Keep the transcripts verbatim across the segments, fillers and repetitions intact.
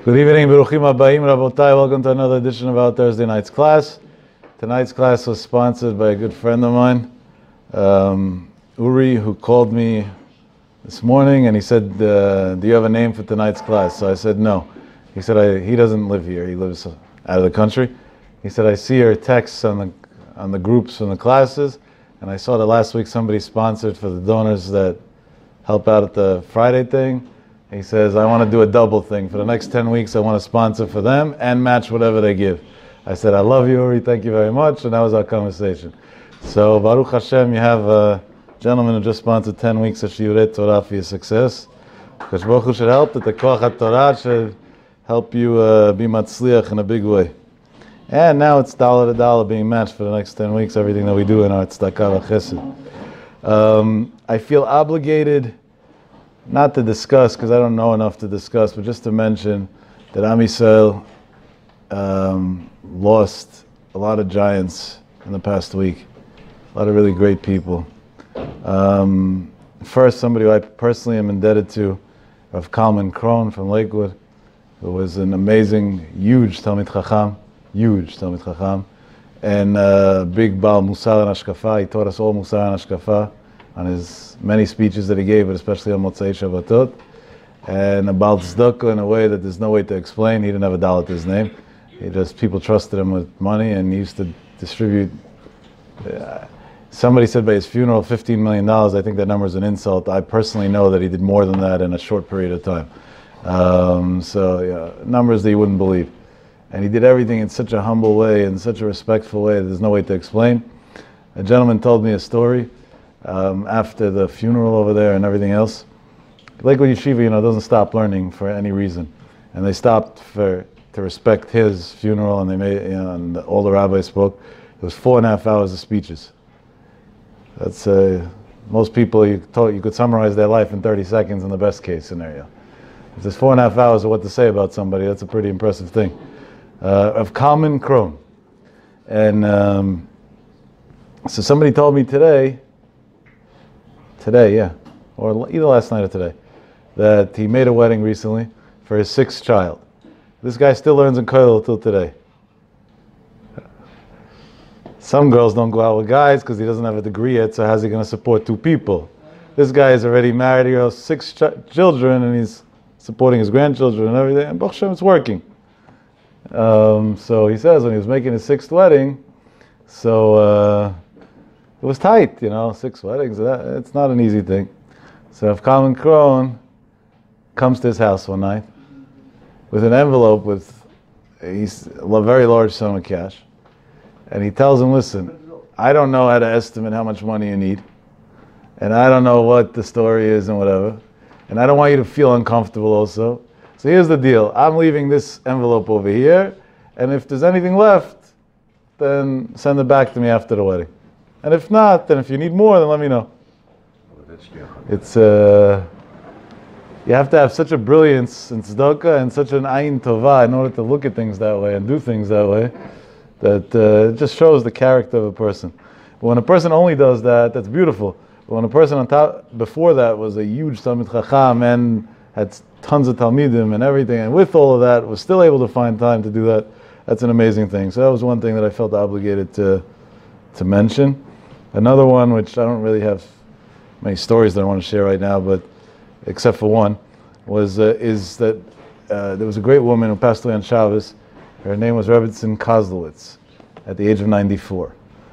Good evening, Baruchim Habayim, Rabotai. Welcome to another edition of our Thursday night's class. Tonight's class was sponsored by a good friend of mine, um, Uri, who called me this morning and he said, uh, do you have a name for tonight's class? So I said, no. He said, I, he doesn't live here. He lives out of the country. He said, I see your texts on the, on the groups from the classes, and I saw that last week somebody sponsored for the donors that help out at the Friday thing. He says, I want to do a double thing. For the next ten weeks, I want to sponsor for them and match whatever they give. I said, I love you, Uri. Thank you very much. And that was our conversation. So, Baruch Hashem, you have a gentleman who just sponsored ten weeks of Shiurei Torah for your success. Because Baruch Hu should help, that the Koach HaTorah should help you uh, be matzliach in a big way. And now it's dollar to dollar being matched for the next ten weeks, everything that we do in our tzedakah v'chesed. Um, I feel obligated not to discuss, because I don't know enough to discuss, but just to mention that Am Yisrael um, lost a lot of giants in the past week. A lot of really great people. Um, first, somebody who I personally am indebted to, Rav Kalman Krohn from Lakewood, who was an amazing, huge Talmid Chacham, huge Talmid Chacham, and uh, big Baal Musar and Ashkafa. He taught us all Musar and Ashkafa on his many speeches that he gave, but especially on Motzei Shabbatot, and about tzedakah in a way that there's no way to explain. He didn't have a dollar to his name. He just, people trusted him with money, and he used to distribute. Uh, somebody said by his funeral, fifteen million dollars. I think that number is an insult. I personally know that he did more than that in a short period of time. Um, so, yeah, numbers that you wouldn't believe. And he did everything in such a humble way, in such a respectful way, that there's no way to explain. A gentleman told me a story. Um, after the funeral over there and everything else. Lakewood Yeshiva, you know, doesn't stop learning for any reason. And they stopped for to respect his funeral, and they made, you know, and all the rabbis spoke. It was four and a half hours of speeches. That's, uh, most people, you, told, you could summarize their life in thirty seconds in the best case scenario. If there's four and a half hours of what to say about somebody, that's a pretty impressive thing. Uh, of Kalman Krohn. And um, so somebody told me today, Today, yeah, or either last night or today, that he made a wedding recently for his sixth child. This guy still learns in Kollel till today. Some girls don't go out with guys because he doesn't have a degree yet, so how's he going to support two people? This guy is already married, he has six ch- children, and he's supporting his grandchildren and everything, and Baruch Hashem, it's working. Um, so he says when he was making his sixth wedding, so... Uh, It was tight, you know, six weddings. That, it's not an easy thing. So if Kalman Krohn comes to his house one night with an envelope with he's a very large sum of cash, and he tells him, listen, I don't know how to estimate how much money you need, and I don't know what the story is and whatever, and I don't want you to feel uncomfortable also. So here's the deal. I'm leaving this envelope over here, and if there's anything left, then send it back to me after the wedding. And if not, then if you need more, then let me know. It's uh, you have to have such a brilliance in tzedakah and such an ayin tovah in order to look at things that way and do things that way, that uh, it just shows the character of a person. But when a person only does that, that's beautiful. But when a person on top, before that was a huge Talmid Chacham and had tons of Talmidim and everything, and with all of that was still able to find time to do that, that's an amazing thing. So that was one thing that I felt obligated to to mention. Another one, which I don't really have many stories that I want to share right now, but except for one, was uh, is that uh, there was a great woman who passed away on Shabbos. Her name was Rebbetzin Kozlowitz, at the age of ninety-four.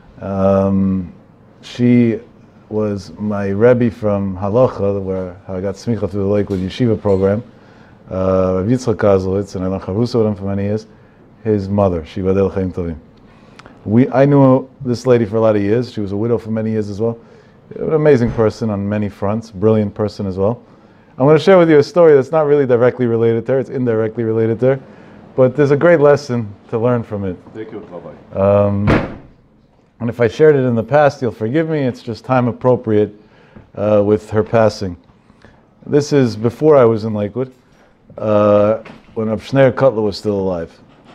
Um, she was my Rebbe from Halacha, where I got smicha through the Lakewood Yeshiva program. Uh, Rabbi Yitzchak Kozlowitz, and I learned Charusa with him for many years. His mother, Shivadel Chaim Tovim. We, I knew this lady for a lot of years. She was a widow for many years as well. An amazing person on many fronts, brilliant person as well. I'm going to share with you a story that's not really directly related to her, it's indirectly related to her, but there's a great lesson to learn from it. Thank you, Rabbi. Um, and if I shared it in the past, you'll forgive me, it's just time appropriate uh, with her passing. This is before I was in Lakewood, uh, when Rav Shneir Cutler was still alive.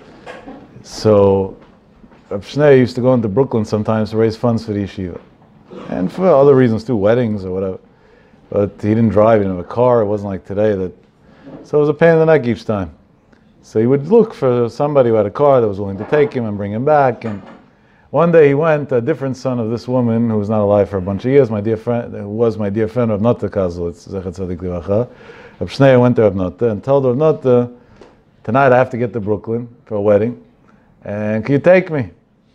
So, Rav Shneir used to go into Brooklyn sometimes to raise funds for the yeshiva. And for other reasons too, weddings or whatever. But he didn't drive, he didn't have a car, it wasn't like today that... So it was a pain in the neck each time. So he would look for somebody who had a car that was willing to take him and bring him back. And one day he went, a different son of this woman who was not alive for a bunch of years, my dear friend, who was my dear friend Rav Nota Kazlitz, Zecher Tzadik Livracha. Rav Shneur went to Rav Nota and told Rav Nota, tonight I have to get to Brooklyn for a wedding, and can you take me?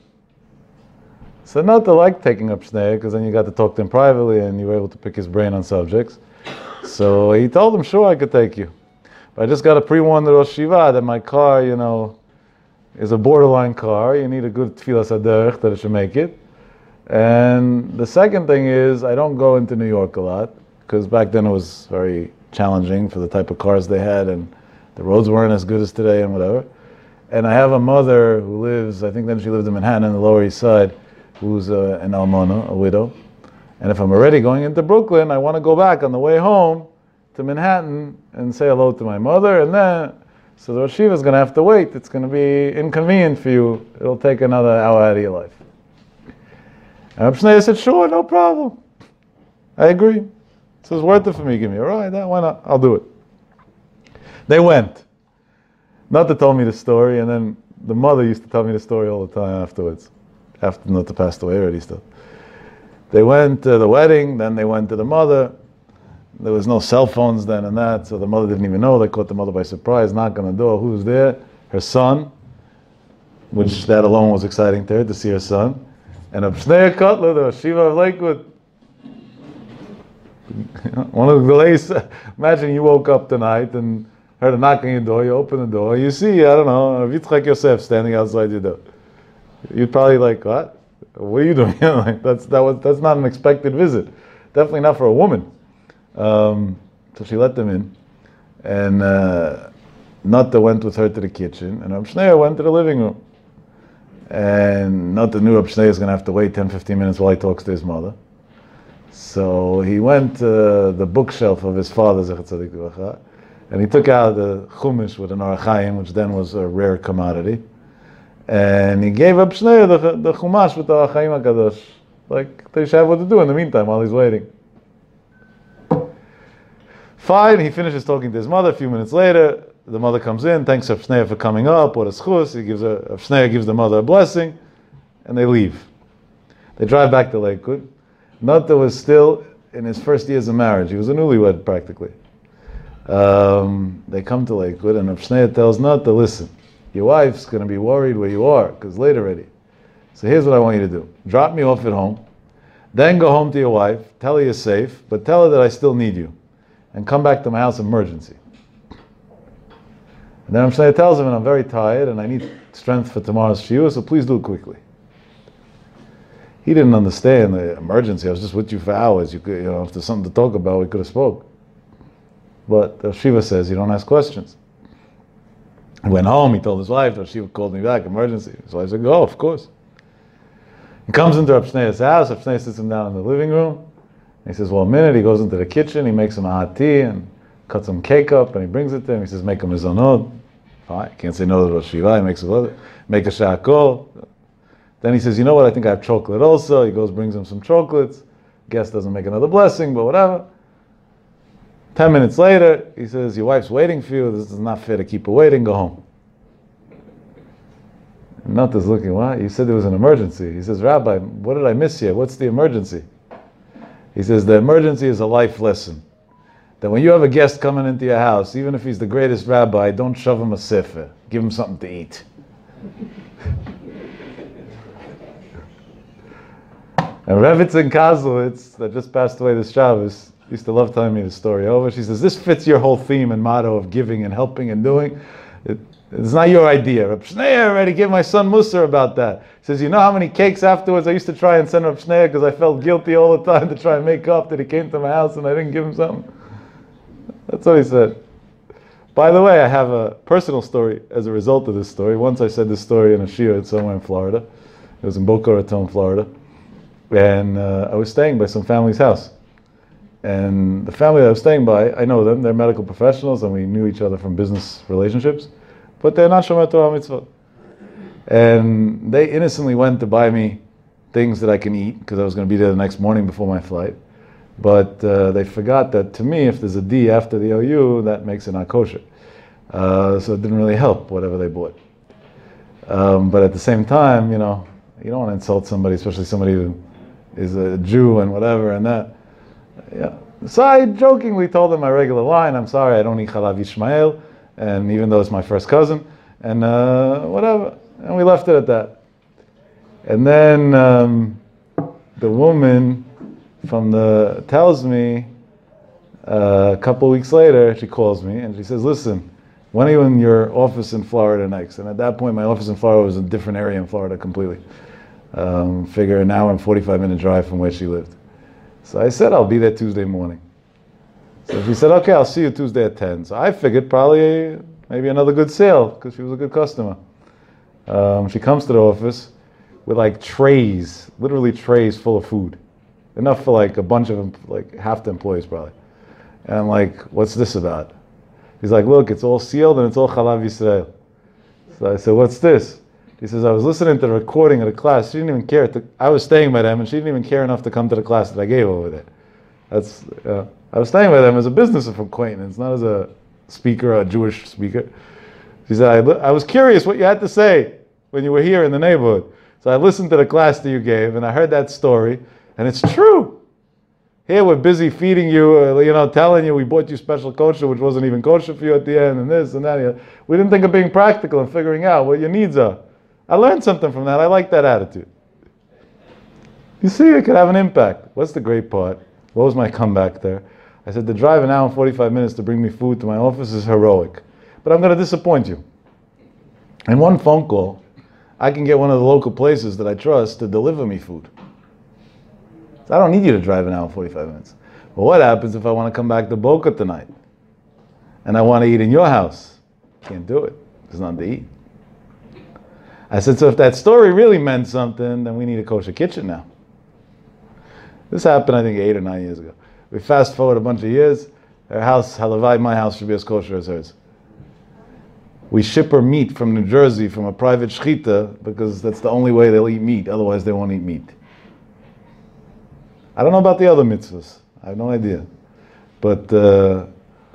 So Nota liked taking up Shneur because then you got to talk to him privately and you were able to pick his brain on subjects. So he told him, sure, I could take you. But I just got to pre-warn the Rosh Yeshiva that my car, you know, is a borderline car. You need a good tefillas haderech that it should make it. And the second thing is, I don't go into New York a lot, because back then it was very challenging for the type of cars they had, and the roads weren't as good as today and whatever. And I have a mother who lives, I think then she lived in Manhattan on the Lower East Side, who's uh, an almana, a widow. And if I'm already going into Brooklyn, I want to go back on the way home to Manhattan and say hello to my mother, and then, so the Rosh Yeshiva is going to have to wait. It's going to be inconvenient for you. It'll take another hour out of your life. And Rav Shneur said, sure, no problem. I agree. So it's worth it for me. Give me a ride. Why not? I'll do it. They went. Nota told me the story, and then the mother used to tell me the story all the time afterwards. After Nota passed away already still. They went to the wedding, then they went to the mother. There was no cell phones then and that, so the mother didn't even know. They caught the mother by surprise, knock on the door. Who's there? Her son, which that alone was exciting to her, to see her son. And Rav Shneur Kotler, the Rosh Yeshiva of Lakewood. One of the delays, imagine you woke up tonight and heard a knock on your door, you open the door, you see, I don't know, Rav Yitzchak Yosef standing outside your door. You'd probably like, what? What are you doing? like, that's, that was, that's not an expected visit. Definitely not for a woman. Um, so she let them in, and uh, Nota went with her to the kitchen, and Rav Shneur went to the living room. And Nota knew Rav Shneur is going to have to wait ten to fifteen minutes while he talks to his mother. So he went to the bookshelf of his father, Zecher Tzadik Livracha, and he took out the Chumash with an Orach Chaim, which then was a rare commodity, and he gave Rav Shneur the, the Chumash with the Orach Chaim HaKadosh, like they should have what to do in the meantime while he's waiting. Fine, he finishes talking to his mother. A few minutes later, the mother comes in, thanks Rav Shneur for coming up, what a schus. He gives her, Rav Shneur gives the mother a blessing, and they leave. They drive back to Lakewood. Nota was still in his first years of marriage. He was a newlywed practically. Um, they come to Lakewood, and Rav Shneur tells Nota, listen, your wife's going to be worried where you are, because late already. So here's what I want you to do. Drop me off at home, then go home to your wife, tell her you're safe, but tell her that I still need you. And come back to my house emergency. And then Rav Shneur tells him, and I'm very tired, and I need strength for tomorrow's shiur, so please do it quickly. He didn't understand the emergency. I was just with you for hours. You could, you know, if there's something to talk about, we could have spoke. But Rav Shiva says, you don't ask questions. He went home, he told his wife, Rav Shiva called me back, emergency. His wife said, go, of course. He comes into Rav Shneur's house. Rav Shneur sits him down in the living room. He says, well, a minute. He goes into the kitchen, he makes him a hot tea and cuts some cake up, and he brings it to him. He says, make him his onod. Fine, can't say no to Rosh Yeshiva. He makes a make a shakol. Then he says, you know what, I think I have chocolate also. He goes, brings him some chocolates. Guest doesn't make another blessing, but whatever. Ten minutes later, he says, your wife's waiting for you. This is not fair to keep her waiting. Go home. And Nota's looking, what? You said there was an emergency. He says, Rabbi, what did I miss here? What's the emergency? He says, the emergency is a life lesson. That when you have a guest coming into your house, even if he's the greatest rabbi, don't shove him a sefer. Give him something to eat. And Rebbetzin Kozlowitz, that just passed away this Shabbos, used to love telling me the story over. She says, this fits your whole theme and motto of giving and helping and doing. It, it's not your idea. Rav Shneur already gave my son Musar about that. He says, you know how many cakes afterwards I used to try and send Rav Shneur because I felt guilty all the time to try and make up that he came to my house and I didn't give him something? That's what he said. By the way, I have a personal story as a result of this story. Once I said this story in a shiur somewhere in Florida. It was in Boca Raton, Florida. And uh, I was staying by some family's house. And the family that I was staying by, I know them, they're medical professionals and we knew each other from business relationships, but they're not Shomer Torah mitzvot. And they innocently went to buy me things that I can eat because I was going to be there the next morning before my flight. But uh, they forgot that to me, if there's a D after the O U, that makes it not kosher. Uh, so it didn't really help, whatever they bought. Um, but at the same time, you know, you don't want to insult somebody, especially somebody who is a Jew and whatever and that. Yeah. So I jokingly told them my regular line, I'm sorry, I don't eat Chalav Yishmael, and even though it's my first cousin, and uh, whatever. And we left it at that. And then um, the woman from the tells me uh, a couple weeks later, she calls me and she says, listen, when are you in your office in Florida next? And at that point, my office in Florida was a different area in Florida completely. Um, figure an hour and forty-five minute drive from where she lived. So I said, I'll be there Tuesday morning. So she said, okay, I'll see you Tuesday at ten. So I figured probably maybe another good sale because she was a good customer. Um, she comes to the office with like trays, literally trays full of food. Enough for like a bunch of, like half the employees probably. And I'm like, what's this about? He's like, look, it's all sealed and it's all Chalav Yisrael. So I said, what's this? He says, I was listening to the recording of the class. She didn't even care. To, I was staying by them and she didn't even care enough to come to the class that I gave over there. That's, uh, I was staying by them as a business acquaintance, not as a speaker or a Jewish speaker. She said, I, li- I was curious what you had to say when you were here in the neighborhood. So I listened to the class that you gave and I heard that story and it's true. Here we're busy feeding you, uh, you know, telling you we bought you special kosher, which wasn't even kosher for you at the end, and this and that. We didn't think of being practical and figuring out what your needs are. I learned something from that. I like that attitude. You see, it could have an impact. What's the great part? What was my comeback there? I said, to drive an hour and forty-five minutes to bring me food to my office is heroic. But I'm going to disappoint you. In one phone call, I can get one of the local places that I trust to deliver me food. So I don't need you to drive an hour and forty-five minutes. But what happens if I want to come back to Boca tonight and I want to eat in your house? Can't do it. There's nothing to eat. I said, so if that story really meant something, then we need a kosher kitchen now. This happened, I think, eight or nine years ago. We fast forward a bunch of years. Her house, Halavai, my house, should be as kosher as hers. We ship her meat from New Jersey from a private shechita because that's the only way they'll eat meat. Otherwise, they won't eat meat. I don't know about the other mitzvahs. I have no idea. But uh,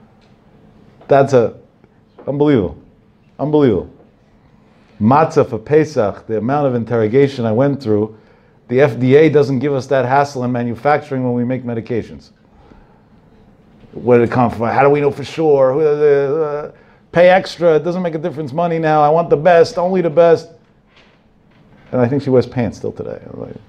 that's a unbelievable. Unbelievable. Matzah for Pesach, the amount of interrogation I went through, the F D A doesn't give us that hassle in manufacturing when we make medications. Where did it come from? How do we know for sure? Uh, pay extra, it doesn't make a difference, money now, I want the best, only the best. And I think she wears pants still today.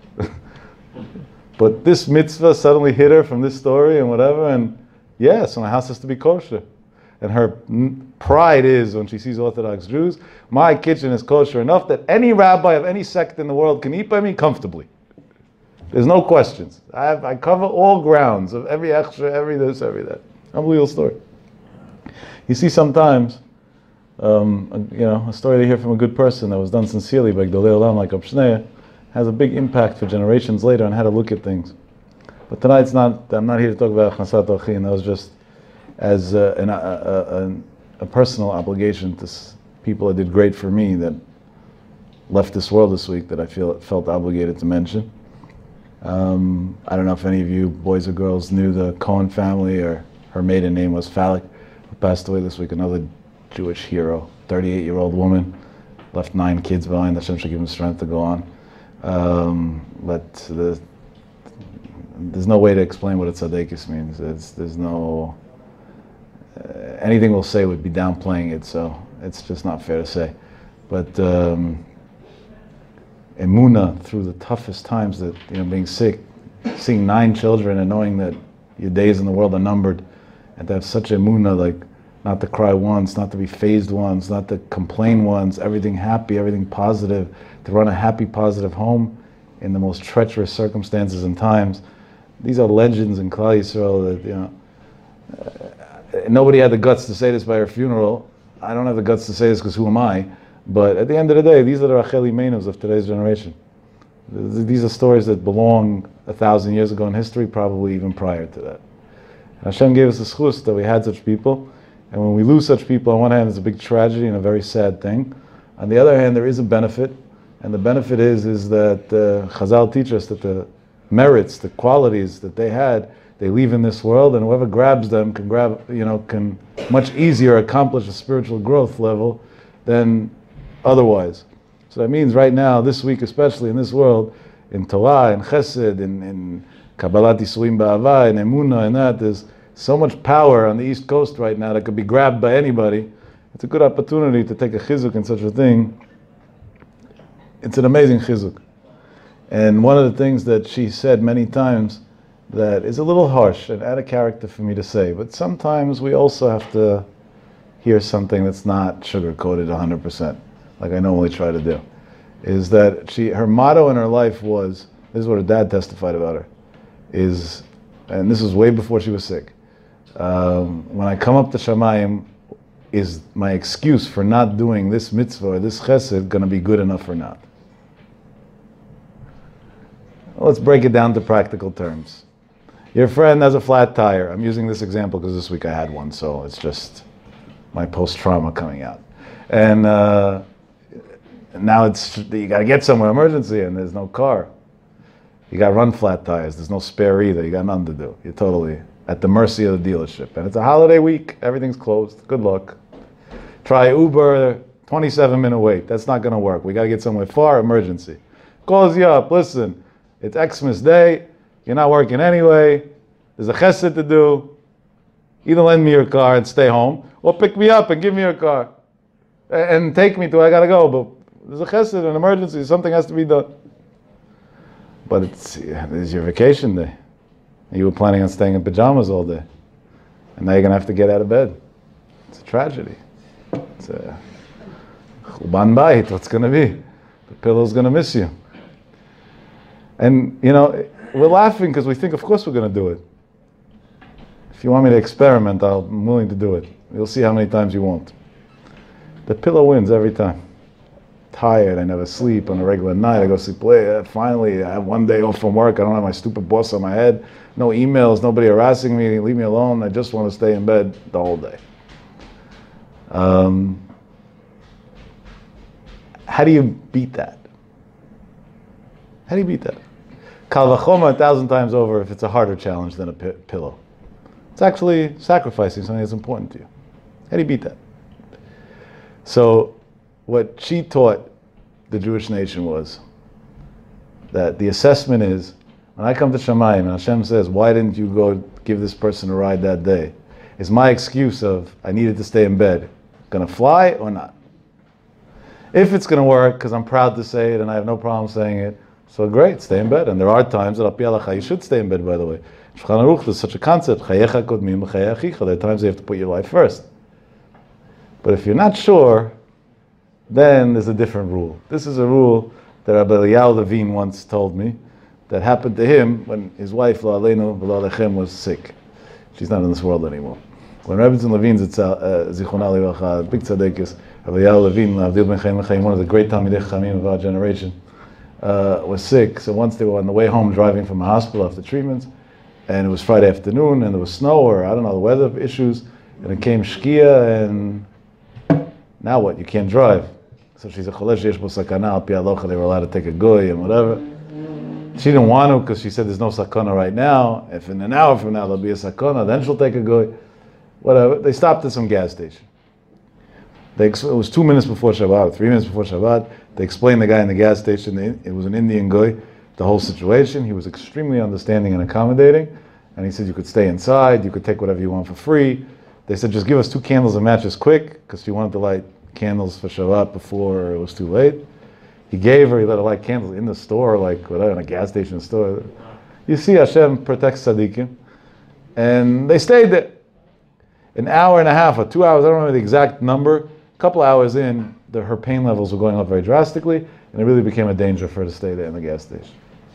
But this mitzvah suddenly hit her from this story and whatever, and yeah, so my house has to be kosher. And her pride is, when she sees Orthodox Jews, my kitchen is kosher enough that any rabbi of any sect in the world can eat by me comfortably. There's no questions. I, have, I cover all grounds of every extra, every this, every that. Unbelievable story. You see sometimes, um, you know, a story to hear from a good person that was done sincerely by Gdolei Olam like Reb Shneir has a big impact for generations later on how to look at things. But tonight's not, I'm not here to talk about Achnasat Orchim. That was just as uh, an, a, a, a personal obligation to s- people that did great for me that left this world this week that I feel felt obligated to mention. Um, I don't know if any of you boys or girls knew the Cohen family, or her maiden name was Falik, who passed away this week, another Jewish hero, thirty-eight-year-old woman, left nine kids behind. Hashem should give him strength to go on. Um, but the, there's no way to explain what a tzaddikus means. It's, there's no... Uh, anything we'll say would be downplaying it, so it's just not fair to say. But um, emunah through the toughest times, that, you know, being sick, seeing nine children and knowing that your days in the world are numbered, and to have such emunah, like not to cry once, not to be phased once, not to complain once, everything happy, everything positive, to run a happy, positive home in the most treacherous circumstances and times. These are legends in Klal Yisrael that, you know, uh, nobody had the guts to say this by her funeral. I don't have the guts to say this because who am I? But at the end of the day, these are the Rachel Imenos of today's generation. These are stories that belong a thousand years ago in history, probably even prior to that. And Hashem gave us the schus that we had such people. And when we lose such people, on one hand, it's a big tragedy and a very sad thing. On the other hand, there is a benefit. And the benefit is, is that uh, Chazal teach us that the merits, the qualities that they had, They leave in this world, and whoever grabs them can grab, you know, can much easier accomplish a spiritual growth level than otherwise. So that means right now, this week especially in this world, in Torah, in Chesed, in, in Kabbalat Yisuim Ba'ava, in Emunah, and that, there's so much power on the East Coast right now that could be grabbed by anybody. It's a good opportunity to take a chizuk in such a thing. It's an amazing chizuk. And one of the things that she said many times that is a little harsh and out of character for me to say, but sometimes we also have to hear something that's not sugar-coated one hundred percent, like I normally try to do, is that she, her motto in her life was, this is what her dad testified about her, is, and this was way before she was sick, um, when I come up to Shamayim, is my excuse for not doing this mitzvah or this chesed going to be good enough or not? Let's break it down to practical terms. Your friend has a flat tire. I'm using this example because this week I had one, so it's just my post-trauma coming out. And uh, now it's you got to get somewhere, emergency, and there's no car. You got run flat tires. There's no spare either. You got nothing to do. You're totally at the mercy of the dealership. And it's a holiday week. Everything's closed. Good luck. Try Uber, twenty-seven minute wait. That's not going to work. We got to get somewhere far, emergency. Calls you up. Listen, it's Xmas Day. You're not working anyway. There's a chesed to do. Either lend me your car and stay home, or pick me up and give me your car and take me to where I got to go. But there's a chesed, an emergency. Something has to be done. But it's, it's your vacation day. You were planning on staying in pajamas all day. And now you're going to have to get out of bed. It's a tragedy. It's a churban bayit. What's going to be? The pillow's going to miss you. And, you know, we're laughing because we think, of course we're going to do it. If you want me to experiment, I'll, I'm willing to do it. You'll see how many times you won't. The pillow wins every time. Tired, I never sleep on a regular night. I go sleep late. Finally, I have one day off from work. I don't have my stupid boss on my head. No emails, nobody harassing me. Leave me alone. I just want to stay in bed the whole day. Um, how do you beat that? How do you beat that? Kal v'choma a thousand times over if it's a harder challenge than a p- pillow. It's actually sacrificing something that's important to you. How do you beat that? So, what she taught the Jewish nation was that the assessment is, when I come to Shamayim and Hashem says, why didn't you go give this person a ride that day? Is my excuse of, I needed to stay in bed, going to fly or not? If it's going to work, because I'm proud to say it and I have no problem saying it, so great, stay in bed. And there are times that Al Pi Halacha, you should stay in bed, by the way. Shulchan Aruch, there's such a concept, chayecha kodmim l'chayei achicha. There are times you have to put your life first. But if you're not sure, then there's a different rule. This is a rule that Rabbi Eliyahu Levine once told me that happened to him when his wife, Lo Aleinu V'Lo Alechem, was sick. She's not in this world anymore. When Rabbi Levine, Zichronah Livracha, big tzaddik, Rabbi Eliyahu Levine, Avdil Ben Chaim L'Chaim, one of the great Talmidei Chachamim of our generation, uh, was sick. So once they were on the way home driving from a hospital after treatments, and it was Friday afternoon, and there was snow, or I don't know, the weather issues, and it came Shkia, and now what? You can't drive. So she's a cholesh yesh bo sakana al pi halacha. They were allowed to take a goy and whatever. She didn't want to because she said there's no sakana right now. If in an hour from now there'll be a sakana, then she'll take a goy. Whatever. They stopped at some gas station. They, it was two minutes before Shabbat, three minutes before Shabbat. They explained the guy in the gas station. It was an Indian goy. The whole situation. He was extremely understanding and accommodating. And he said you could stay inside. You could take whatever you want for free. They said just give us two candles and matches quick because she wanted to light candles for Shabbat before it was too late. He gave her, he let her light candles in the store, like whatever, in a gas station store. You see Hashem protects tzaddikim. And they stayed there. An hour and a half or two hours, I don't remember the exact number. A couple hours in, the, her pain levels were going up very drastically, and it really became a danger for her to stay there in the gas station.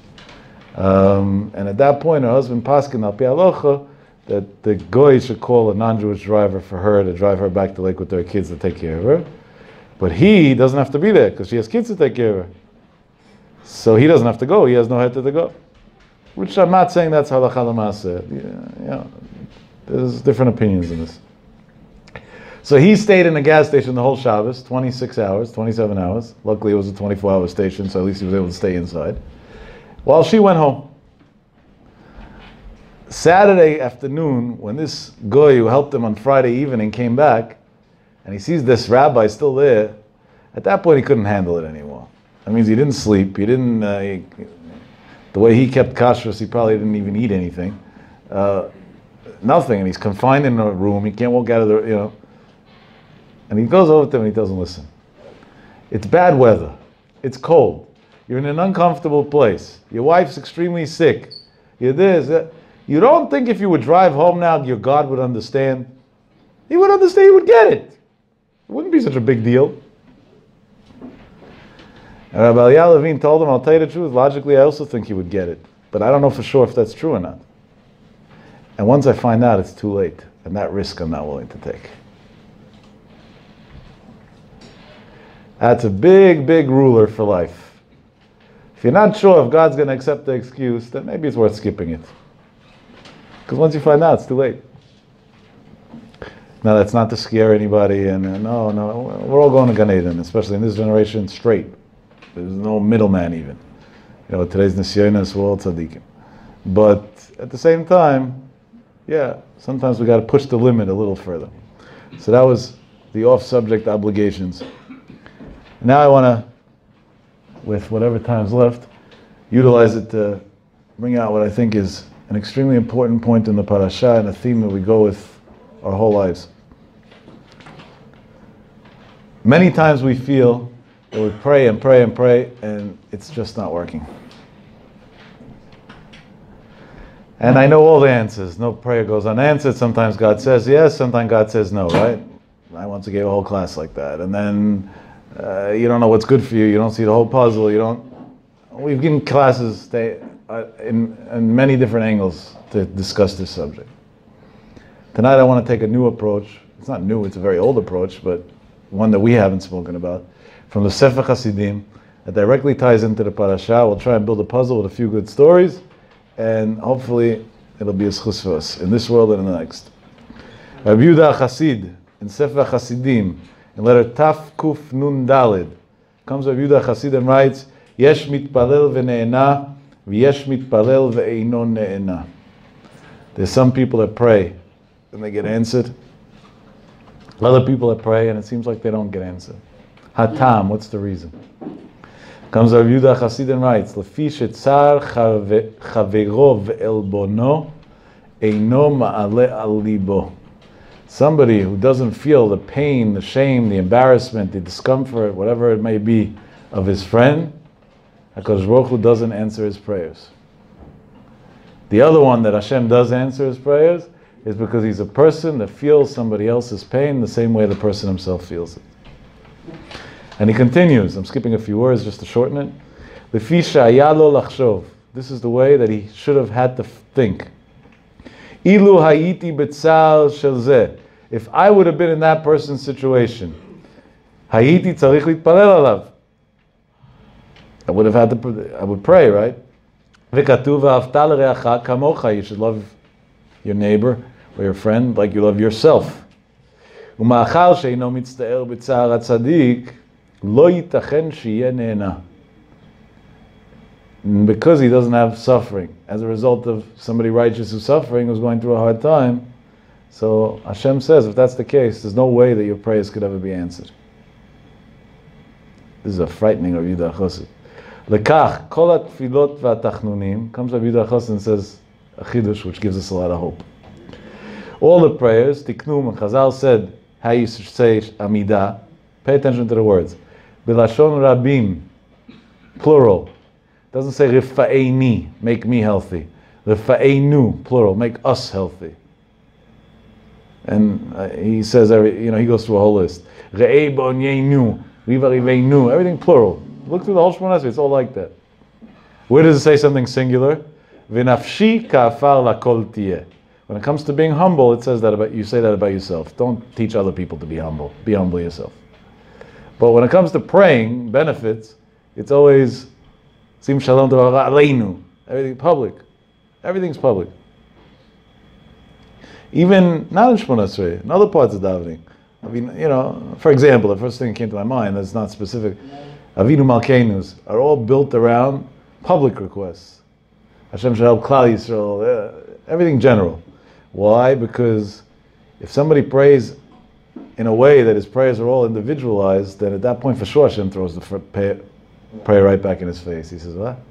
Um, and at that point, her husband Paskin al pi halacha that the goy should call a non-Jewish driver for her to drive her back to Lake with her kids to take care of her. But he doesn't have to be there because she has kids to take care of her. So he doesn't have to go. He has no head to go. Which I'm not saying that's halacha l'maaseh. Yeah, yeah, there's different opinions in this. So he stayed in the gas station the whole Shabbos, twenty-six hours, twenty-seven hours. Luckily it was a twenty-four hour station, so at least he was able to stay inside. While she went home. Saturday afternoon, when this guy who helped him on Friday evening came back, and he sees this rabbi still there, at that point he couldn't handle it anymore. That means he didn't sleep, he didn't, uh, he, the way he kept kashrus, he probably didn't even eat anything. Uh, nothing, and he's confined in a room, he can't walk out of the, you know. And he goes over to him and he doesn't listen. It's bad weather, it's cold, you're in an uncomfortable place, your wife's extremely sick, you're this, that. You don't think if you would drive home now, your God would understand? He would understand, he would get it. It wouldn't be such a big deal. And Rabbi Eliyahu Levine told him, I'll tell you the truth, logically I also think he would get it. But I don't know for sure if that's true or not. And once I find out, it's too late. And that risk I'm not willing to take. That's a big, big ruler for life. If you're not sure if God's going to accept the excuse, then maybe it's worth skipping it. Because once you find out, it's too late. Now, that's not to scare anybody, and uh, no, no, we're all going to Gan Eden, especially in this generation, straight. There's no middleman even. You know, today's Nisyonos, we're all tzaddikim. But at the same time, yeah, sometimes we got to push the limit a little further. So that was the off-subject obligations. Now I want to, with whatever time's left, utilize it to bring out what I think is an extremely important point in the parasha and a theme that we go with our whole lives. Many times we feel that we pray and pray and pray and it's just not working. And I know all the answers. No prayer goes unanswered. Sometimes God says yes, sometimes God says no, right? I once gave a whole class like that. And then uh, you don't know what's good for you. You don't see the whole puzzle. You don't. We've given classes they, uh, in, in many different angles to discuss this subject. Tonight I want to take a new approach. It's not new, it's a very old approach, but one that we haven't spoken about. From the Sefer Hasidim, that directly ties into the parasha. We'll try and build a puzzle with a few good stories, and hopefully it'll be a schus for us in this world and in the next. Rabbi Yehuda Hasid, in Sefer Hasidim, in letter Taf Kuf Nun Dalid, comes Rabbi Yehuda Hasid and writes, Yesh mitpalel v'ne'ena, v'yesh mitpalel v'eino ne'ena. There's some people that pray and they get answered. Other people that pray and it seems like they don't get answered. Hatam, what's the reason? Comes Rabbi Yehuda Hasid and writes, Lefi shetzar chavero ve'elbono eino ma'ale al libo. Somebody who doesn't feel the pain, the shame, the embarrassment, the discomfort, whatever it may be, of his friend, HaKadosh Baruch Hu doesn't answer his prayers. The other one that Hashem does answer his prayers is because he's a person that feels somebody else's pain the same way the person himself feels it. And he continues, I'm skipping a few words just to shorten it. Lefi she'aya lo lachshov. This is the way that he should have had to think. Ilu hayiti b'tzar shel zeh. If I would have been in that person's situation, hayiti tzarich litpalel alav. I would have had to, I would pray, right? V'katuv v'ahavta l'reacha kamocha. You should love your neighbor or your friend like you love yourself. U'ma'achal she'ino mitzta'er b'tzar hatzadik, lo yitachen sheyeh ne'ena. Because he doesn't have suffering, as a result of somebody righteous who's suffering, who's going through a hard time, so Hashem says, if that's the case, there's no way that your prayers could ever be answered. This is a frightening Rabbi Yehuda Chassid. Lekach, kol hatfilot v'atachnunim, comes Rabbi Yehuda Chassid and says a chidush, which gives us a lot of hope. All the prayers, tiknum, and Chazal said how you should say Amidah. Pay attention to the words. Bilashon rabim, plural. Doesn't say rifa'eini, make me healthy. Rifa'einu, plural, make us healthy. And uh, he says every, you know, he goes through a whole list. Re'ei b'onyenu, riva riveinu, everything plural. Look through the whole Shmoneh Esrei, it's all like that. Where does it say something singular? V'nafshi ka'afar lakol tiyeh. When it comes to being humble, it says that about you say that about yourself. Don't teach other people to be humble. Be humble yourself. But when it comes to praying, benefits, it's always Sim shalom aleinu. Everything public. Everything's public. Even not in Shmoneh Esrei, in other parts of davening. I mean, you know, for example, the first thing that came to my mind that's not specific, Avinu Malkeinus are all built around public requests. Hashem should help Klal Yisrael. everything general. Why? Because if somebody prays in a way that his prayers are all individualized, then at that point for sure Hashem throws the prayer right back in his face. He says, what?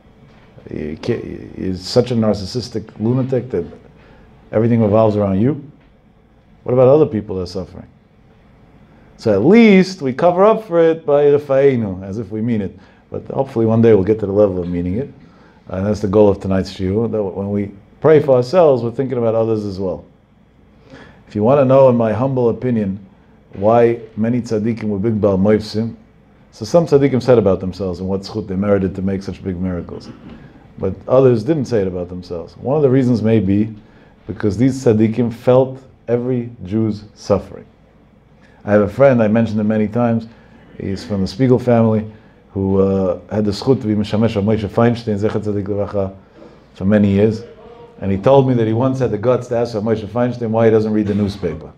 He's such a narcissistic lunatic that everything revolves around you? What about other people that are suffering? So at least we cover up for it by Rifa'enu, as if we mean it. But hopefully one day we'll get to the level of meaning it. And that's the goal of tonight's shiur, that when we pray for ourselves, we're thinking about others as well. If you want to know, in my humble opinion, why many tzaddikim were big bal moifsim, so some tzaddikim said about themselves and what zchut they merited to make such big miracles. But others didn't say it about themselves. One of the reasons may be because these tzaddikim felt every Jew's suffering. I have a friend, I mentioned him many times, he's from the Spiegel family, who uh, had the zchut to be Mishamesh Moshe Feinstein, Zecher Tzadik Levacha, for many years. And he told me that he once had the guts to ask Moshe Feinstein why he doesn't read the newspaper.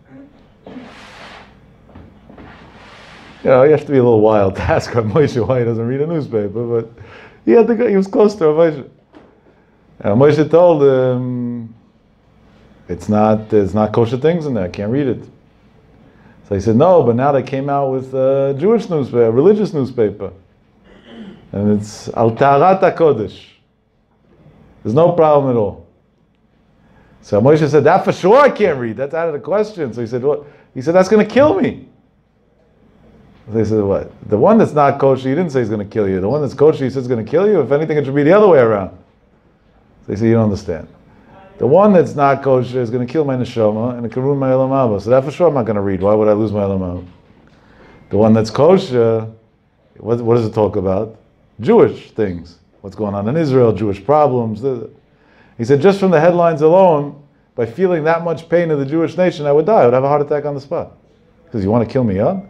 You know, you have to be a little wild to ask Moshe why he doesn't read a newspaper, but he had the, he was close to Moshe. And Moshe told him, it's not, there's not kosher things in there, I can't read it. So he said, no, but now they came out with a Jewish newspaper, a religious newspaper. And it's Al Taharat HaKodesh. There's no problem at all. So Moshe said, that for sure I can't read, that's out of the question. So he said, what? He said, that's going to kill me. So he said, what? The one that's not kosher, he didn't say he's going to kill you. The one that's kosher, he says going to kill you. If anything, it should be the other way around. So he said, you don't understand. The one that's not kosher is going to kill my neshama and it can ruin my olam haba. So that for sure I'm not going to read. Why would I lose my olam haba? The one that's kosher, what, what does it talk about? Jewish things. What's going on in Israel, Jewish problems. He said, just from the headlines alone, by feeling that much pain of the Jewish nation, I would die. I would have a heart attack on the spot. Because you want to kill me up?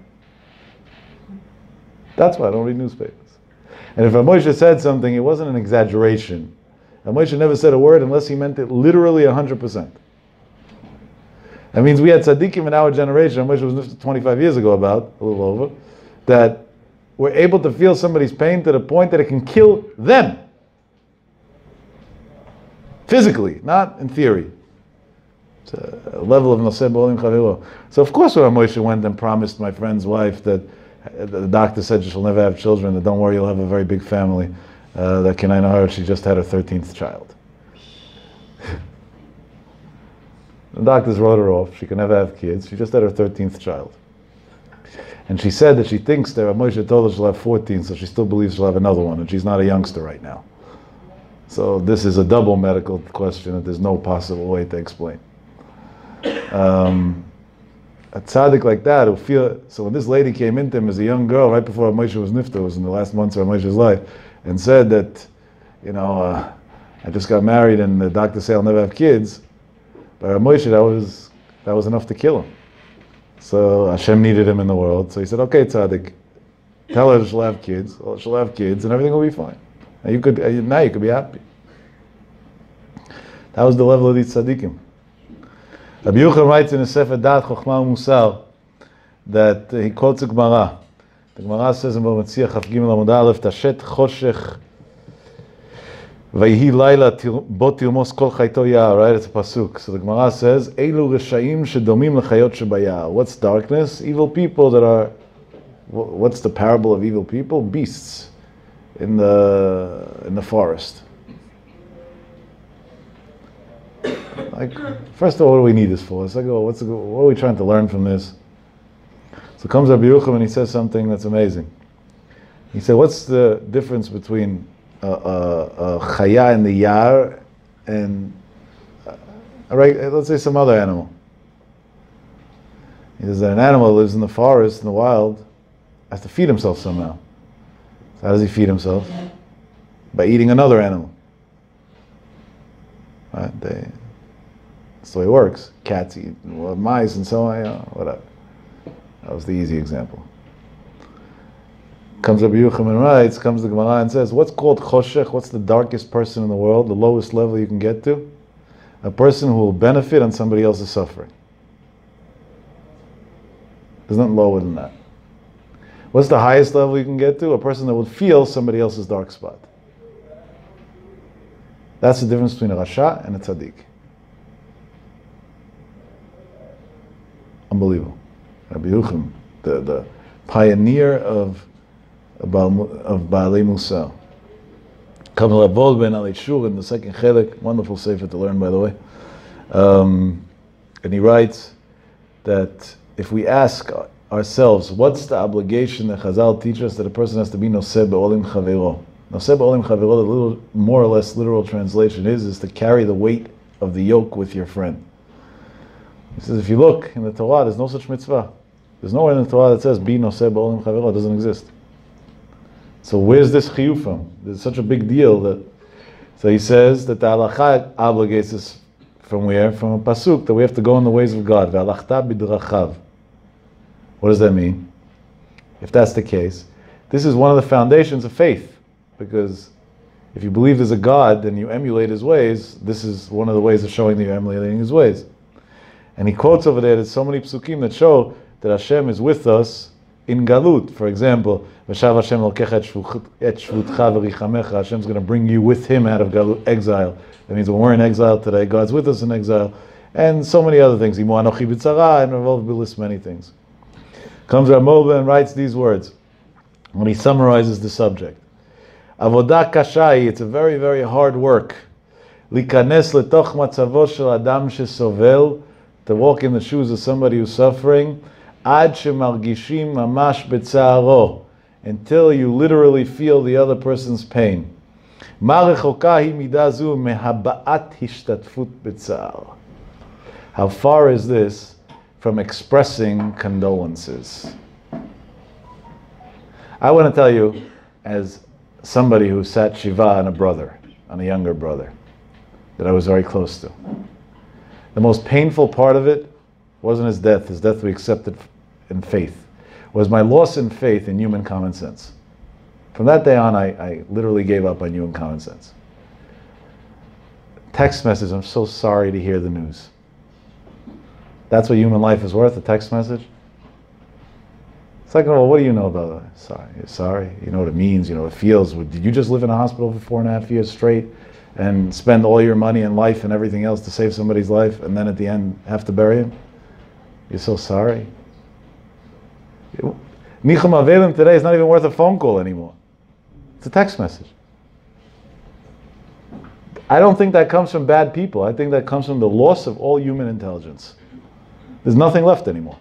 That's why I don't read newspapers. And if Moshe said something, it wasn't an exaggeration. Moshe never said a word unless he meant it literally one hundred percent. That means we had tzaddikim in our generation, Moshe was twenty-five years ago about, a little over, that were able to feel somebody's pain to the point that it can kill them. Physically, not in theory. It's a level of Noseh B'olim Chaviro. So of course when Moshe went and promised my friend's wife that the doctor said she'll never have children, that don't worry, you'll have a very big family. Uh, that can I know her, she just had her thirteenth child. The doctors wrote her off, she can never have kids, she just had her thirteenth child. And she said that she thinks that Moshe told her she'll have fourteen, so she still believes she'll have another one, and she's not a youngster right now. So this is a double medical question that there's no possible way to explain. Um, a tzaddik like that who feel, so when this lady came into him as a young girl, right before Moshe was nifta, it was in the last months of Moshe's life, and said that, you know, uh, I just got married and the doctor said I'll never have kids, but Moshe, that was, that was enough to kill him. So Hashem needed him in the world, so he said, okay, tzaddik, tell her she'll have kids, she'll have kids, and everything will be fine. Now you could, now you could be happy. That was the level of these tzaddikim. Rabbi Yochanan writes in his Sefer Dat Chochmah Musar that uh, he quotes a Gemara. The Gemara says in Bava Metzia Chaf Gimel Amud Aleph, Tashet Choshech Vayhi Laila Bo Tirmos Kol Chayto Ya'ar. Right, it's a pasuk. So the Gemara says, Eilu Reshaim Shedomim Lechayot Shebayar. What's darkness? Evil people that are. What's the parable of evil people? Beasts in the in the forest. Like, first of all, what do we need this for? It's like, oh, what's the, what are we trying to learn from this? So comes Rabbi Yochanan and he says something that's amazing. He said, what's the difference between a, a, a chaya in the yar and, uh, right, let's say some other animal? He says that an animal that lives in the forest, in the wild, has to feed himself somehow. So how does he feed himself? By eating another animal. Right? They, that's the way it works. Cats eat well, mice and so on, you know, whatever. That was the easy example. Comes Rabbi Yochanan writes, comes the Gemara and says, what's called choshech? What's the darkest person in the world, the lowest level you can get to? A person who will benefit on somebody else's suffering. There's nothing lower than that. What's the highest level you can get to? A person that would feel somebody else's dark spot. That's the difference between a rasha and a tzaddik. Unbelievable. Rabbi Yochanan, the, the pioneer of, of Baalei Musar. Kamal Abol ben Ali Shur in the second chelik, wonderful sefer to learn, by the way. Um, and he writes that if we ask ourselves, what's the obligation that Chazal teach us that a person has to be noseh be'olim chaveiro? Noseh be'olim chaveiro, the little, more or less literal translation is, is to carry the weight of the yoke with your friend. He says, if you look in the Torah, there's no such mitzvah. There's nowhere in the Torah that says, be noseh be'olim chaveiro. It doesn't exist. So where's this chiyuv from? There's such a big deal that, so he says that the halacha obligates us from where? From a pasuk, that we have to go in the ways of God. Ve'alachta bidrachav. What does that mean? If that's the case, this is one of the foundations of faith, because if you believe there's a God and you emulate His ways, this is one of the ways of showing that you're emulating His ways. And he quotes over there, there's so many psukim that show that Hashem is with us in Galut. For example, V'shav Hashem lokecha et shvutcha v'richamecha. Hashem's going to bring you with Him out of Galut, exile. That means when we're in exile today, God's with us in exile. And so many other things. Imo anochi b'tzara, and Rav Wolbe lists many things. Comes Rav Wolbe and writes these words when he summarizes the subject. Avodah kashai, it's a very, very hard work. Likanes letoch matzavo shel adam shesovel, to walk in the shoes of somebody who's suffering, ad shemargishim mamash betzaro, until you literally feel the other person's pain. Ma rechoka hi midah zu mehaba'at hishtatfut betzar. How far is this from expressing condolences? I want to tell you, as somebody who sat shiva on a brother, on a younger brother, that I was very close to. The most painful part of it wasn't his death. His death we accepted in faith. Was my loss in faith in human common sense. From that day on, I, I literally gave up on human common sense. Text message, I'm so sorry to hear the news. That's what human life is worth, a text message? It's like, well, what do you know about it? Sorry, you're sorry. You know what it means, you know what it feels. Did you just live in a hospital for four and a half years straight and spend all your money and life and everything else to save somebody's life and then at the end have to bury him? You're so sorry. Nichum Avelim today is not even worth a phone call anymore. It's a text message. I don't think that comes from bad people. I think that comes from the loss of all human intelligence. There's nothing left anymore.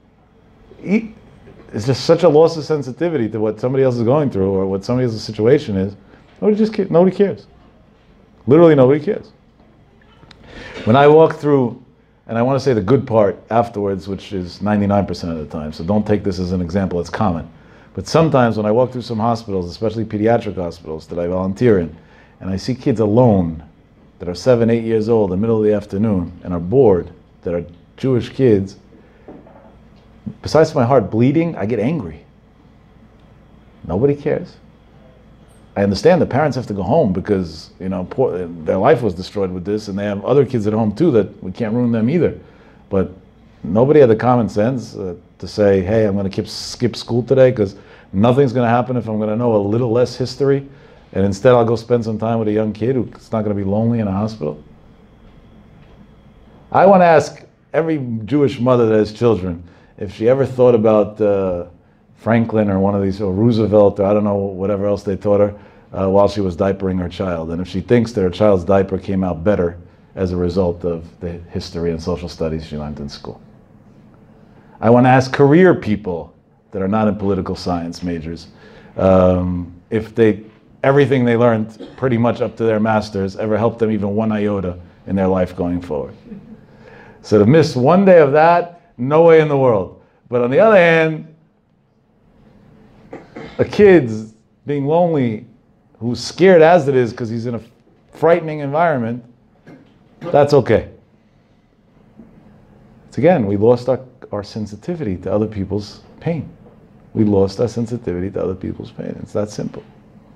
It's just such a loss of sensitivity to what somebody else is going through or what somebody else's situation is. Nobody just cares. Nobody cares. Literally nobody cares. When I walk through, and I want to say the good part afterwards, which is ninety-nine percent of the time, so don't take this as an example, it's common. But sometimes when I walk through some hospitals, especially pediatric hospitals that I volunteer in, and I see kids alone that are seven, eight years old in the middle of the afternoon and are bored, that are Jewish kids, besides my heart bleeding, I get angry. Nobody cares. I understand the parents have to go home because, you know, poor, their life was destroyed with this, and they have other kids at home too that we can't ruin them either. But nobody had the common sense uh, to say, hey, I'm going to skip school today because nothing's going to happen if I'm going to know a little less history, and instead I'll go spend some time with a young kid who's not going to be lonely in a hospital. I want to ask every Jewish mother that has children if she ever thought about uh, Franklin or one of these, or Roosevelt, or I don't know, whatever else they taught her uh, while she was diapering her child. And if she thinks that her child's diaper came out better as a result of the history and social studies she learned in school. I want to ask career people that are not in political science majors um, if they, everything they learned pretty much up to their masters ever helped them even one iota in their life going forward. So to miss one day of that, no way in the world. But on the other hand, a kid's being lonely, who's scared as it is because he's in a frightening environment, that's okay. It's again, we lost our, our sensitivity to other people's pain. We lost our sensitivity to other people's pain. It's that simple.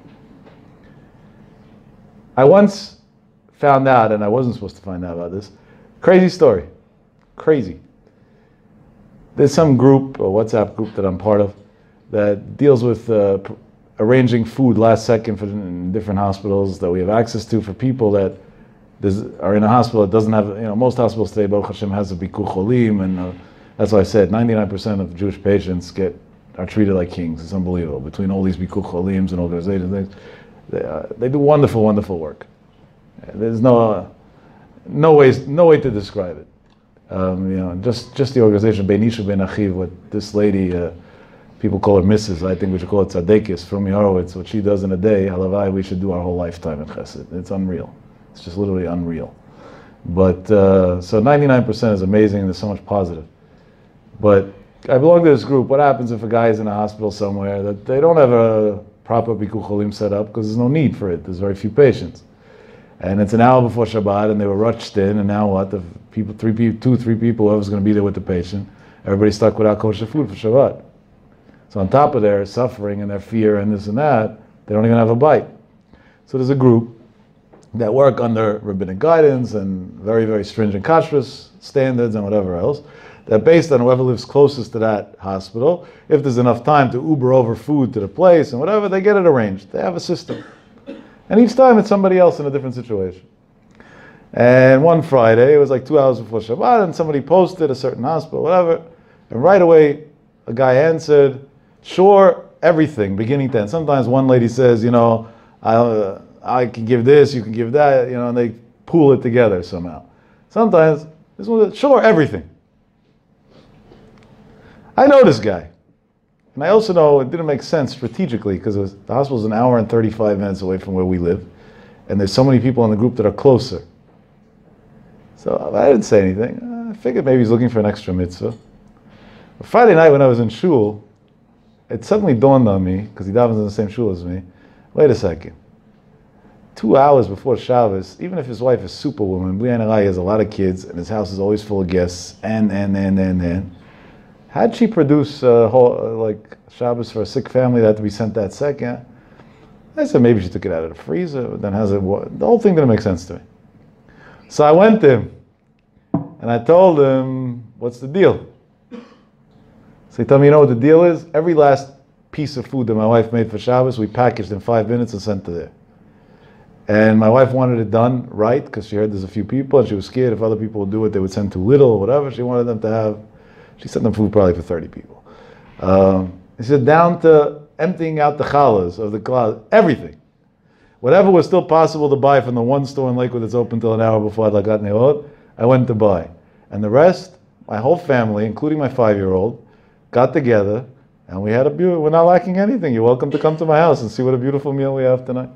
I once found out, and I wasn't supposed to find out about this, crazy story. Crazy. There's some group, a WhatsApp group that I'm part of, that deals with uh, pr- arranging food last second for in different hospitals that we have access to for people that are in a hospital that doesn't have, you know, most hospitals today, Baruch Hashem, has a Bikur Cholim and a That's why I said ninety-nine percent of Jewish patients get are treated like kings. It's unbelievable. Between all these Bikuch Cholims and organizations, they, uh, they do wonderful, wonderful work. There's no uh, no ways, no way to describe it. Um, you know, just just the organization Bein Isha Bein Achiv, what this lady, uh, people call her Missus I think we should call it Tzadekis from Horowitz. What she does in a day, halavai, we should do our whole lifetime in Chesed. It's unreal. It's just literally unreal. But uh, so ninety-nine percent is amazing, and there's so much positive. But I belong to this group. What happens if a guy is in a hospital somewhere that they don't have a proper Bikuch Cholim set up because there's no need for it. There's very few patients. And it's an hour before Shabbat, and they were rushed in, and now what? The people, three people, two, three people, whoever's going to be there with the patient, everybody's stuck without kosher food for Shabbat. So on top of their suffering and their fear and this and that, they don't even have a bite. So there's a group that work under rabbinic guidance and very, very stringent kashrus standards and whatever else, that based on whoever lives closest to that hospital, if there's enough time to Uber over food to the place and whatever, they get it arranged. They have a system. And each time it's somebody else in a different situation. And one Friday, it was like two hours before Shabbat, and somebody posted a certain hospital, whatever, and right away a guy answered, sure, everything, beginning to end. Sometimes one lady says, you know, I, uh, I can give this, you can give that, you know, and they pool it together somehow. Sometimes, this one, sure, everything. I know this guy. And I also know it didn't make sense strategically because the hospital is an hour and thirty-five minutes away from where we live. And there's so many people in the group that are closer. So I didn't say anything. I figured maybe he's looking for an extra mitzvah. But Friday night when I was in shul, it suddenly dawned on me, because he davens in the same shul as me, wait a second. Two hours before Shabbos, even if his wife is superwoman, Bli Ein Harai has a lot of kids, and his house is always full of guests, and, and, and, and, and. How'd she produce uh, whole, uh, like Shabbos for a sick family that had to be sent that second? I said maybe she took it out of the freezer, but then has it, the whole thing didn't make sense to me. So I went to him, and I told him, what's the deal? So he told me, you know what the deal is? Every last piece of food that my wife made for Shabbos, we packaged in five minutes and sent to there. And my wife wanted it done right, because she heard there's a few people, and she was scared if other people would do it, they would send too little or whatever. She wanted them to have, she sent them food probably for thirty people. Um, he said, down to emptying out the challahs of the closet, everything. Whatever was still possible to buy from the one store in Lakewood that's open till an hour before Adlakat Neot, I went to buy. And the rest, my whole family, including my five-year-old, got together, and we had a beautiful, we're not lacking anything. You're welcome to come to my house and see what a beautiful meal we have tonight.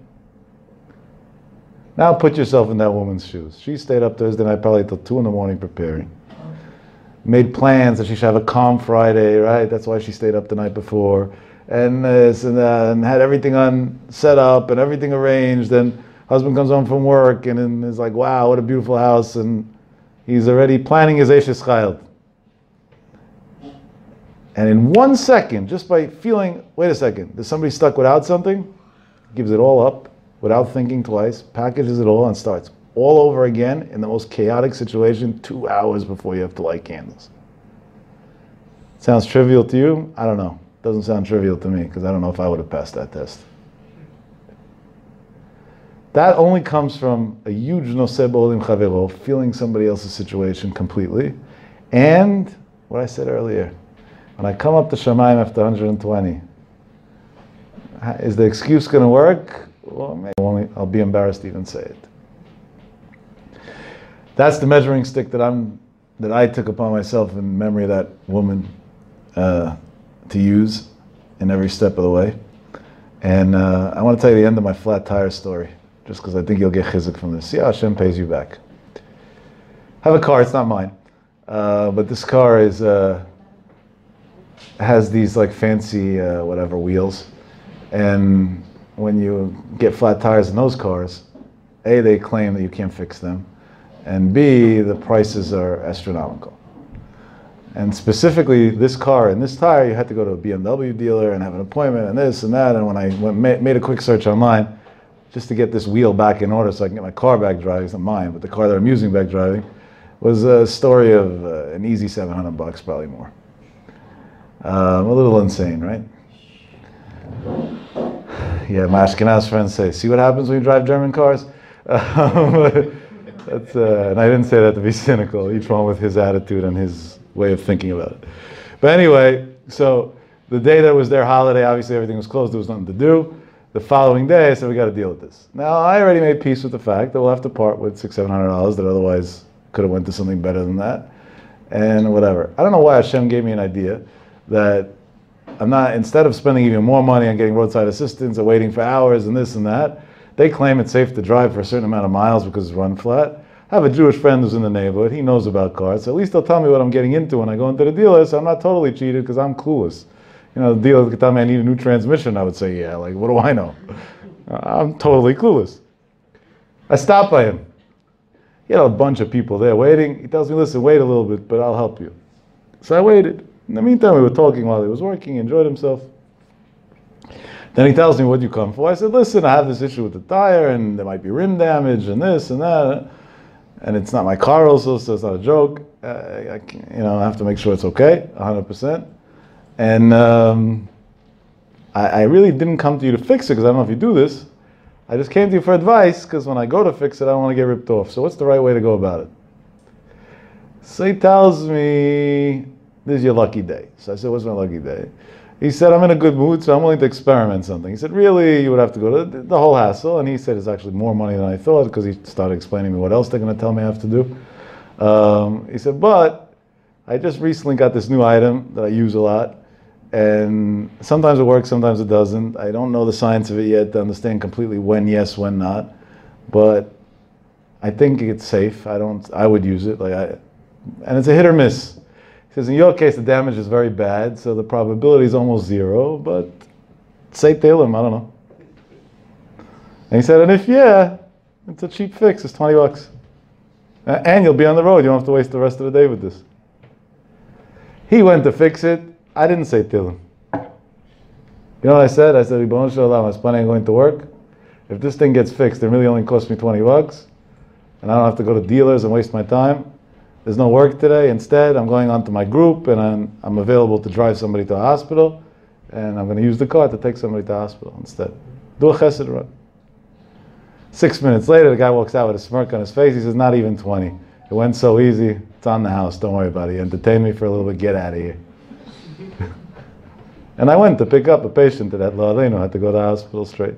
Now put yourself in that woman's shoes. She stayed up Thursday night probably till two in the morning preparing. Made plans that she should have a calm Friday, right? That's why she stayed up the night before. And this and that, and had everything on set up and everything arranged. And husband comes home from work and then is like, wow, what a beautiful house. And he's already planning his Eishes Chayil. And in one second, just by feeling, wait a second, there's somebody stuck without something, gives it all up without thinking twice, packages it all and starts all over again in the most chaotic situation two hours before you have to light candles. Sounds trivial to you? I don't know. Doesn't sound trivial to me because I don't know if I would have passed that test. That only comes from a huge noseh b'olim chavero, feeling somebody else's situation completely, and what I said earlier, when I come up to Shamayim after one hundred twenty, is the excuse going to work? Well, maybe only, I'll be embarrassed to even say it. That's the measuring stick that I'm, that I took upon myself in memory of that woman uh, to use in every step of the way. And uh, I want to tell you the end of my flat tire story, just because I think you'll get chizuk from this. See how Hashem pays you back. I have a car, it's not mine, uh, but this car is uh, has these like fancy uh, whatever wheels, and when you get flat tires in those cars, A, they claim that you can't fix them, and B, the prices are astronomical. And specifically this car and this tire, you had to go to a B M W dealer and have an appointment and this and that. And when I went, made a quick search online, just to get this wheel back in order so I can get my car back driving, it's not mine, but the car that I'm using back driving, was a story of uh, an easy seven hundred bucks, probably more. Um, a little insane, right? Yeah, my Ashkenaz friends say, see what happens when you drive German cars? Um, that's, uh, and I didn't say that to be cynical, each one with his attitude and his way of thinking about it. But anyway, so the day that was their holiday, obviously everything was closed, there was nothing to do. The following day, I said, we got to deal with this. Now, I already made peace with the fact that we'll have to part with six, seven hundred dollars that otherwise could have went to something better than that, and whatever. I don't know why Hashem gave me an idea that I'm not, instead of spending even more money on getting roadside assistance and waiting for hours and this and that, they claim it's safe to drive for a certain amount of miles because it's run flat. I have a Jewish friend who's in the neighborhood. He knows about cars. So at least they'll tell me what I'm getting into when I go into the dealer, so I'm not totally cheated because I'm clueless. You know, the dealer could tell me I need a new transmission. I would say, yeah, like, what do I know? I'm totally clueless. I stopped by him. He had a bunch of people there waiting. He tells me, listen, wait a little bit, but I'll help you. So I waited. In the meantime, we were talking while he was working. He enjoyed himself. Then he tells me, what do you come for? I said, listen, I have this issue with the tire, and there might be rim damage, and this and that. And it's not my car also, so it's not a joke. Uh, I, you know, I have to make sure it's okay, one hundred percent. And um, I, I really didn't come to you to fix it, because I don't know if you do this. I just came to you for advice, because when I go to fix it, I don't want to get ripped off. So what's the right way to go about it? So he tells me, this is your lucky day. So I said, what's my lucky day? He said, I'm in a good mood, so I'm willing to experiment something. He said, really, you would have to go to the whole hassle. And he said, it's actually more money than I thought, because he started explaining me what else they're going to tell me I have to do. Um, he said, but I just recently got this new item that I use a lot. And sometimes it works, sometimes it doesn't. I don't know the science of it yet to understand completely when yes, when not. But I think it's safe. I don't, I would use it. Like I, and it's a hit or miss. He says, in your case, the damage is very bad, so the probability is almost zero, but say Tehillim, I don't know. And he said, and if yeah, it's a cheap fix, it's twenty bucks. And you'll be on the road, you don't have to waste the rest of the day with this. He went to fix it, I didn't say Tehillim. You know what I said? I said, Ribono Shel Olam, I was planning on going to work. If this thing gets fixed, it really only costs me twenty bucks, and I don't have to go to dealers and waste my time. There's no work today. Instead, I'm going on to my group, and I'm, I'm available to drive somebody to a hospital, and I'm going to use the car to take somebody to a hospital instead. Do a chesed run. Six minutes later, the guy walks out with a smirk on his face. He says, not even twenty. It went so easy. It's on the house. Don't worry about it. He entertained me for a little bit. Get out of here. And I went to pick up a patient at Lo Aleinu. I had to go to the hospital straight.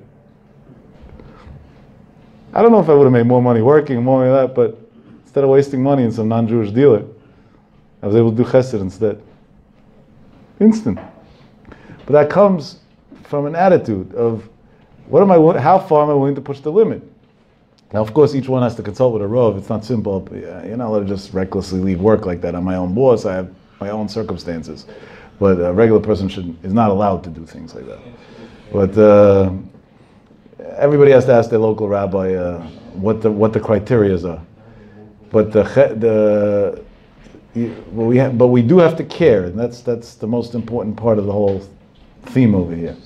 I don't know if I would have made more money working, more of that, but instead of wasting money in some non-Jewish dealer, I was able to do chesed instead. Instant. But that comes from an attitude of, what am I? How far am I willing to push the limit? Now, of course, each one has to consult with a Rav. It's not simple. You're not allowed to just recklessly leave work like that. I'm my own boss. I have my own circumstances. But a regular person should is not allowed to do things like that. But uh, everybody has to ask their local rabbi uh, what the what the criteria are. But the the well, we have, but we do have to care, and that's that's the most important part of the whole theme over here.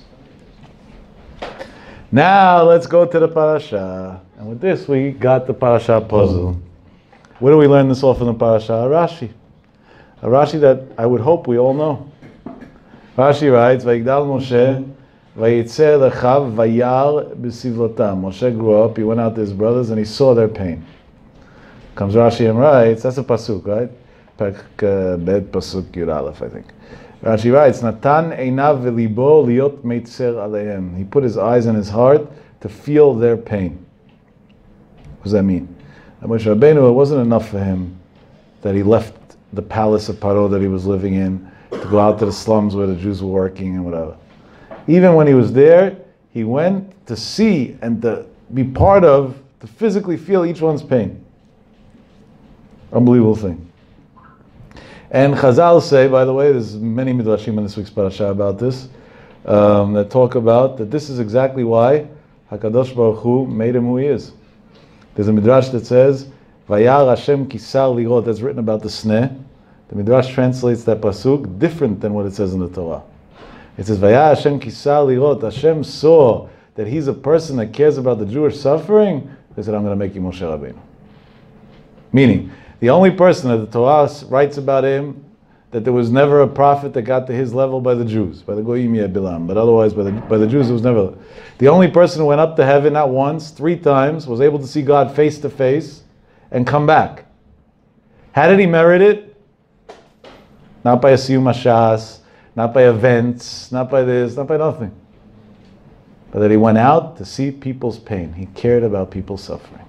Now let's go to the parasha, and with this we got the parasha puzzle. Where do we learn this off in the parasha? A Rashi, a Rashi that I would hope we all know. Rashi writes, "Vayigdal Moshe, vayitzer lechav vayar b'sivlotam." Moshe grew up. He went out to his brothers, and he saw their pain. Comes Rashi and writes, that's a pasuk, right? Perek Bet pasuk Yud Aleph, I think. Rashi writes, Natan einav v'libo liot meitzer aleihem. He put his eyes and his heart to feel their pain. What does that mean? That Moshe Rabbeinu, it wasn't enough for him that he left the palace of Paro that he was living in to go out to the slums where the Jews were working and whatever. Even when he was there, he went to see and to be part of, to physically feel each one's pain. Unbelievable thing. And Chazal say, by the way, there's many midrashim in this week's parasha about this, um, that talk about that this is exactly why HaKadosh Baruch Hu made him who he is. There's a midrash that says, Vayar Hashem kisar lirot, that's written about the sneh. The midrash translates that pasuk different than what it says in the Torah. It says, Vayar Hashem kisar lirot, Hashem saw that he's a person that cares about the Jewish suffering. He said, I'm going to make you Moshe Rabbeinu. Meaning, the only person that the Torah writes about him, that there was never a prophet that got to his level by the Jews, by the Goyim yeh Bilam, but otherwise by the, by the Jews it was never. The only person who went up to heaven not once, three times, was able to see God face to face and come back. How did he merit it? Not by a siyum hashas, not by events, not by this, not by nothing. But that he went out to see people's pain. He cared about people's suffering.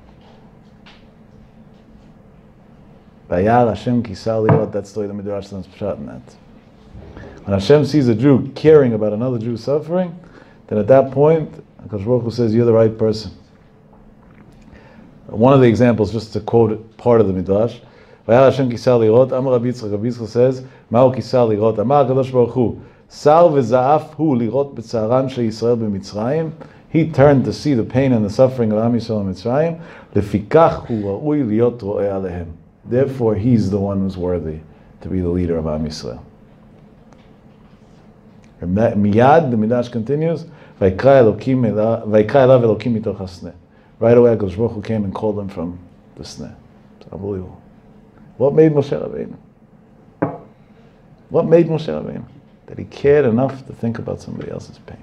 Vayar Hashem kisar lirot, that's the way the Midrash learns pshat in that. When Hashem sees a Jew caring about another Jew's suffering, then at that point, HaKadosh Baruch Hu says, you're the right person. One of the examples, just to quote part of the Midrash, Vayar Hashem kisar lirot, Amar Rabbi Yitzchak, Rabbi Yitzchak says, Ma'u kisar lirot, Amar HaKadosh Baruch Hu, Sar v'za'af hu lirot b'tzaran she Yisrael b'Mitzrayim. He turned to see the pain and the suffering of Am Yisrael in Mitzrayim. Lefikach hu ra'ui liot ro'eh alehem. Therefore, he's the one who's worthy to be the leader of Am Yisrael. Miyad, the Midrash continues, Vayikra elav Elokim mitoch hasneh. Right away, HaKadosh Baruch Hu came and called him from the sneh. It's unbelievable. What made Moshe Rabbeinu? What made Moshe Rabbeinu? That he cared enough to think about somebody else's pain.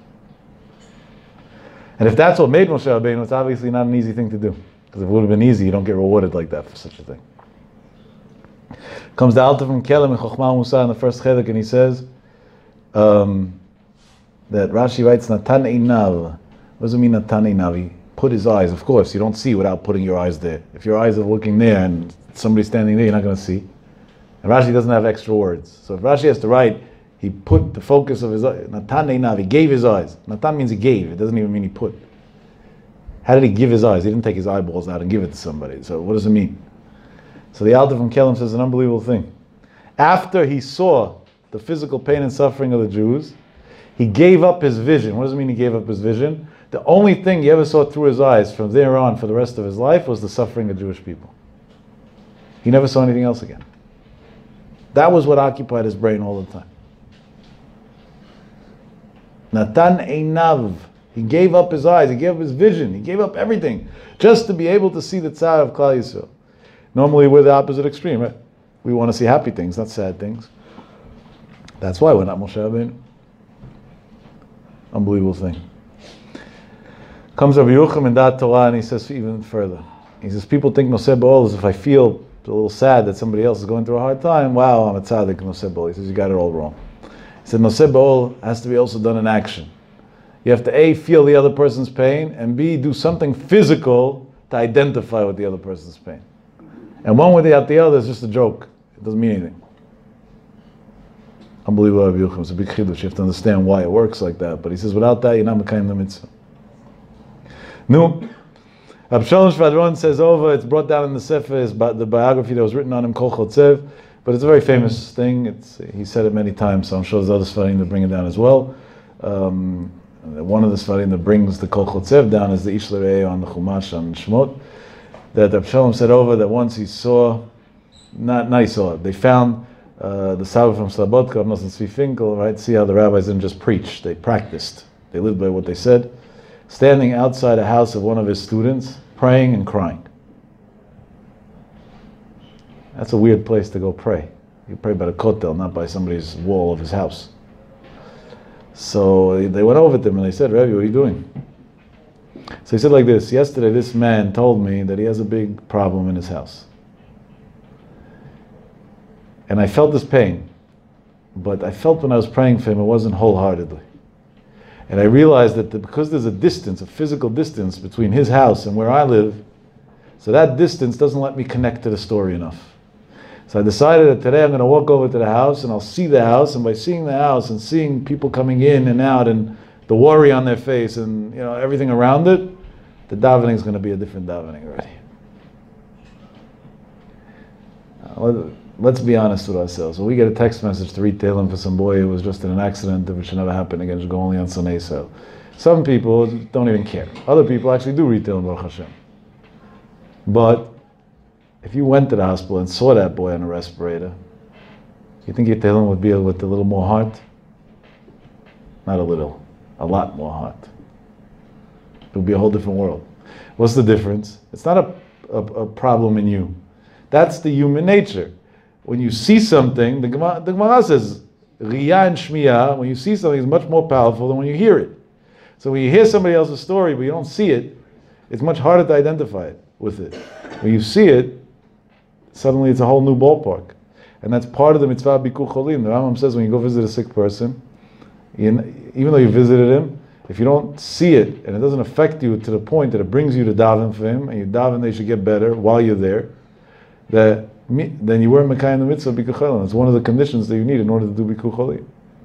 And if that's what made Moshe Rabbeinu, it's obviously not an easy thing to do. Because if it would have been easy, you don't get rewarded like that for such a thing. Comes the Alter from Kelem in Chochmah Musar in the first chedek, and he says um, that Rashi writes, Natan einav. What does it mean, Natan einav? He put his eyes. Of course, you don't see without putting your eyes there. If your eyes are looking there and somebody's standing there, you're not going to see. And Rashi doesn't have extra words. So if Rashi has to write, he put the focus of his eyes. Natan einav, he gave his eyes. Natan means he gave. It doesn't even mean he put. How did he give his eyes? He didn't take his eyeballs out and give it to somebody. So what does it mean? So the Alter from Kelem says an unbelievable thing. After he saw the physical pain and suffering of the Jews, he gave up his vision. What does it mean he gave up his vision? The only thing he ever saw through his eyes from there on for the rest of his life was the suffering of Jewish people. He never saw anything else again. That was what occupied his brain all the time. Natan einav. He gave up his eyes, he gave up his vision, he gave up everything just to be able to see the tzar of Klal Yisrael. Normally we're the opposite extreme, right? We want to see happy things, not sad things. That's why we're not Moshe Rabbeinu. Unbelievable thing. Comes Rabbi Yerucham in that Torah and he says even further. He says, people think Noseh B'ol is if I feel a little sad that somebody else is going through a hard time, wow, I'm a tzaddik, Noseh B'ol. He says, you got it all wrong. He said, Noseh B'ol has to be also done in action. You have to A, feel the other person's pain, and B, do something physical to identify with the other person's pain. And one without the other is just a joke. It doesn't mean anything. Unbelievable, Rabbi Yerucham. It's a big chiddush. You have to understand why it works like that. But he says, without that, you're not mekayim the mitzvah. No. Rab Shalom Shvadron says over, it's brought down in the Sefer, is the biography that was written on him, Kol Chotzev, but it's a very famous thing. It's, he said it many times, so I'm sure there's other Sfarim that bring it down as well. Um, One of the Sfarim that brings the Kol Chotzev down is the Ish L'Re'eh on the Chumash on Shmot. That Rab Shalom said over that once he saw, not, not he saw it, they found uh, the Saba from Slobodka, Amos and Tzvi Finkel, right? See how the rabbis didn't just preach, they practiced. They lived by what they said. Standing outside a house of one of his students, praying and crying. That's a weird place to go pray. You pray by the kotel, not by somebody's wall of his house. So they went over to him and they said, Rebbe, what are you doing? So he said like this, yesterday this man told me that he has a big problem in his house. And I felt this pain, but I felt when I was praying for him, it wasn't wholeheartedly. And I realized that the, because there's a distance, a physical distance between his house and where I live, so that distance doesn't let me connect to the story enough. So I decided that today I'm going to walk over to the house and I'll see the house, and by seeing the house and seeing people coming in and out and the worry on their face and you know everything around it, the davening is going to be a different davening already. Uh, let's be honest with ourselves. When we get a text message to read Tehillim for some boy who was just in an accident that should never happen again, should go only on Sunday, so some people don't even care. Other people actually do read Tehillim, Baruch Hashem. But if you went to the hospital and saw that boy on a respirator, you think your Tehillim would be with a little more heart? Not a little, a lot more heart. It would be a whole different world. What's the difference? It's not a, a, a problem in you. That's the human nature. When you see something, the Gemara, the Gemara says, Riyah and Shmiyah, when you see something, is much more powerful than when you hear it. So when you hear somebody else's story, but you don't see it, it's much harder to identify it with it. When you see it, suddenly it's a whole new ballpark. And that's part of the mitzvah of Bikur Cholim. The Rambam says when you go visit a sick person, you, even though you visited him, if you don't see it and it doesn't affect you to the point that it brings you to daven for him, and you daven that you should get better while you're there, that then you weren't mekayim the mitzvah Bikur Cholim. It's one of the conditions that you need in order to do Bikur Cholim.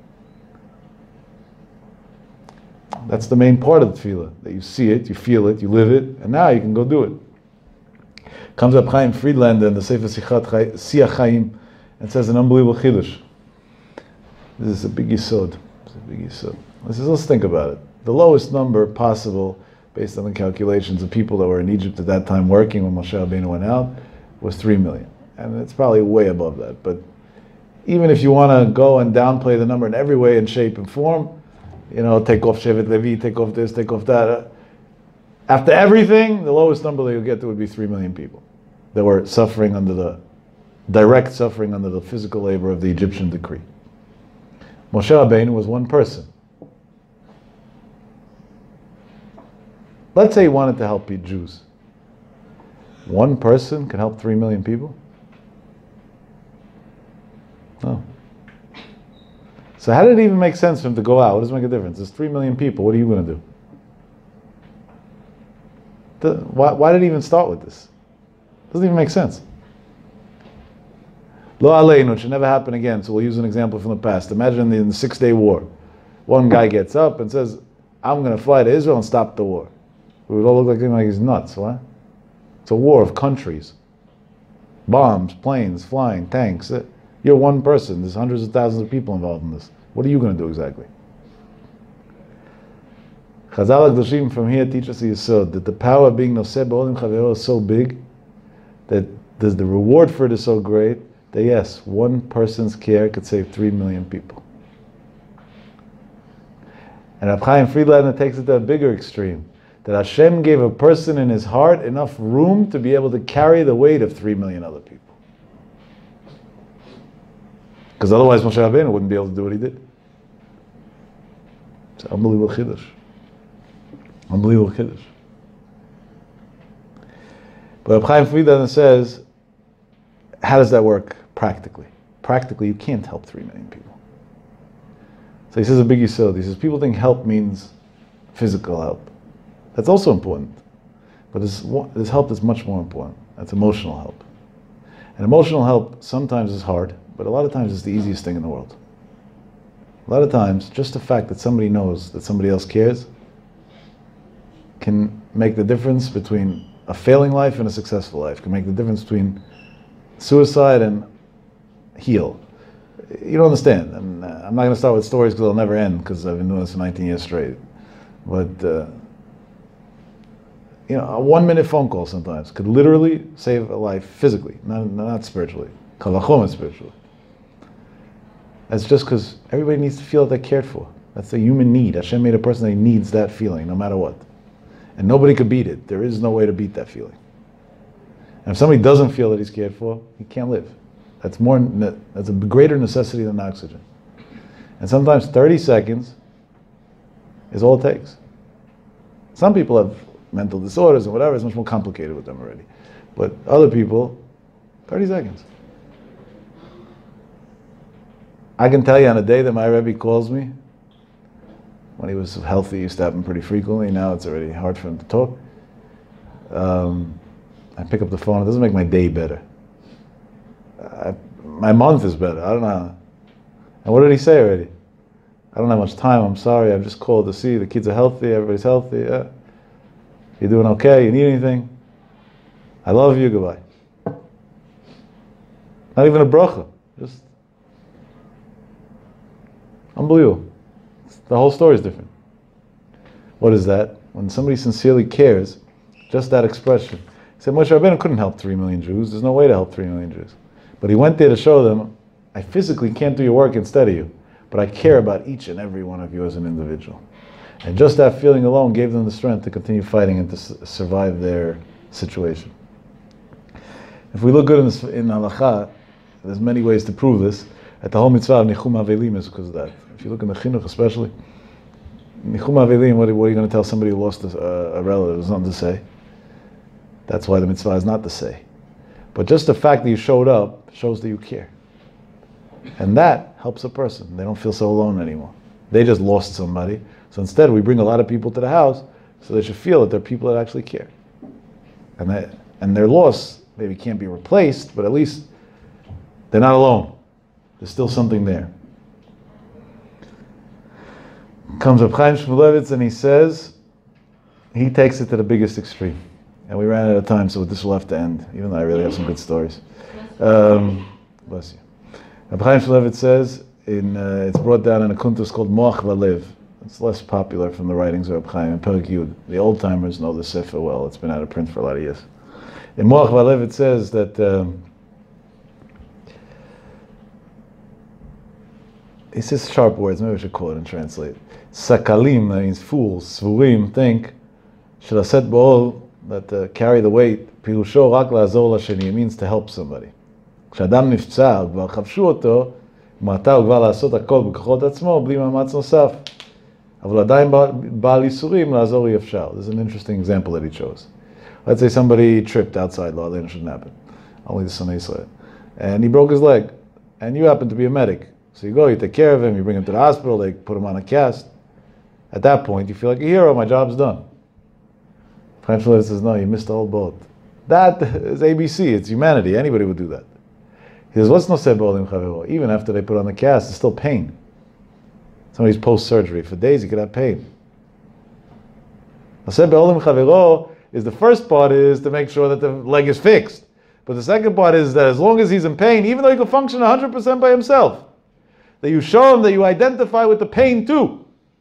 That's the main part of the tefillah, that you see it, you feel it, you live it, and now you can go do it. Comes up Chaim Friedlander in the Sefer Sichat Siach Chaim and says an unbelievable chiddush. This is a big yisod. It's a big yisod. Let's, let's think about it. The lowest number possible, based on the calculations of people that were in Egypt at that time working when Moshe Rabbeinu went out, was three million. And it's probably way above that. But even if you want to go and downplay the number in every way and shape and form, you know, take off Shevet Levi, take off this, take off that. After everything, the lowest number that you'll get to would be three million people that were suffering under the, direct suffering under the physical labor of the Egyptian decree. Moshe Rabbeinu was one person. Let's say he wanted to help Jews. One person can help three million people? No. So how did it even make sense for him to go out? What does it make a difference? There's three million people. What are you going to do? The, why, why did he even start with this? Doesn't even make sense. Lo aleinu, it should never happen again. So we'll use an example from the past. Imagine in the Six-Day War. One guy gets up and says, I'm going to fly to Israel and stop the war. We would all look like him like he's nuts. What? It's a war of countries. Bombs, planes, flying, tanks. You're one person. There's hundreds of thousands of people involved in this. What are you going to do exactly? Chazal HaKadoshim from here teach us the yesod that the power of being noseh b'olim chavero is so big that there's the reward for it is so great that yes, one person's care could save three million people. And Reb Chaim Friedlander takes it to a bigger extreme, that Hashem gave a person in his heart enough room to be able to carry the weight of three million other people. Because otherwise Moshe Rabbeinu wouldn't be able to do what he did. It's an unbelievable chiddush. Unbelievable chiddush. But Reb Chaim Friedlander says, how does that work practically? Practically, you can't help three million people. So he says a big yisod. He says people think help means physical help. That's also important. But there's, there's help that's much more important. That's emotional help. And emotional help sometimes is hard, but a lot of times it's the easiest thing in the world. A lot of times, just the fact that somebody knows that somebody else cares can make the difference between a failing life and a successful life, can make the difference between suicide and heal. You don't understand. I'm, I'm not going to start with stories because they'll never end, because I've been doing this for nineteen years straight. But, uh, you know, a one-minute phone call sometimes could literally save a life physically, not, not spiritually. Kal v'chomer spiritually. That's just because everybody needs to feel that they're cared for. That's a human need. Hashem made a person that needs that feeling, no matter what. And nobody could beat it. There is no way to beat that feeling. And if somebody doesn't feel that he's cared for, he can't live. That's more. That's a greater necessity than oxygen. And sometimes thirty seconds is all it takes. Some people have mental disorders and whatever. It's much more complicated with them already. But other people, thirty seconds. I can tell you on a day that my Rebbe calls me, when he was healthy, he used to happen pretty frequently. Now it's already hard for him to talk. Um, I pick up the phone. It doesn't make my day better. I, my month is better. I don't know. And what did he say already? I don't have much time. I'm sorry. I've just called to see the kids are healthy. Everybody's healthy. Yeah. You doing okay? You need anything? I love you. Goodbye. Not even a bracha. Just unbelievable. The whole story is different. What is that? When somebody sincerely cares, just that expression. He said, Moshe Rabbeinu couldn't help three million Jews. There's no way to help three million Jews. But he went there to show them, I physically can't do your work instead of you, but I care about each and every one of you as an individual. And just that feeling alone gave them the strength to continue fighting and to s- survive their situation. If we look good in, this, in Halakha, there's many ways to prove this. At the whole mitzvah of Nichum Avelim is because of that. If you look in the Chinuch especially, Nichum Avelim, what, what are you going to tell somebody who lost a, a relative? There's nothing to say. That's why the mitzvah is not to say. But just the fact that you showed up shows that you care. And that helps a person. They don't feel so alone anymore. They just lost somebody. So instead, we bring a lot of people to the house so they should feel that they're people that actually care. And, that, and their loss maybe can't be replaced, but at least they're not alone. There's still something there. Comes Reb Chaim Shmulevitz and he says, he takes it to the biggest extreme. And we ran out of time, so this will have to end, even though I really have some good stories. Um, bless you. Reb Chaim Shmulevitz says, in, uh, it's brought down in a kuntus called Moach Valev. It's less popular from the writings of Reb Chaim and Perek Yud. The old timers know the Sefer well. It's been out of print for a lot of years. In Moach Valev it says that um, he says sharp words. Maybe I should quote and translate. Sakalim, that means fools, svurim, think, shelaset bo'ol, that uh, carry the weight, pirusho rak la'azor lasheni, it means to help somebody. כשאדם נפצע, כבר חבשו אותו, מעתה הוא כבר לעשות הכל בכוחות עצמו, בלי מאמץ נוסף. אבל עדיין בעל ייסורים, לעזור אי אפשר. This is an interesting example that he chose. Let's say somebody tripped outside, law, that shouldn't happen. Only the Sunday Israel. And he broke his leg. And you happen to be a medic. So you go, you take care of him, you bring him to the hospital, they put him on a cast. At that point, you feel like a hero, my job's done. Chaim Shmulevitz says, no, you missed the whole boat. That is A B C, it's humanity, anybody would do that. He says, what's noseh b'olim chavero? Even after they put on the cast, there's still pain. Somebody's post-surgery. For days, you could have pain. Noseh b'olim chavero is the first part is to make sure that the leg is fixed. But the second part is that as long as he's in pain, even though he can function one hundred percent by himself, that you show him that you identify with the pain too.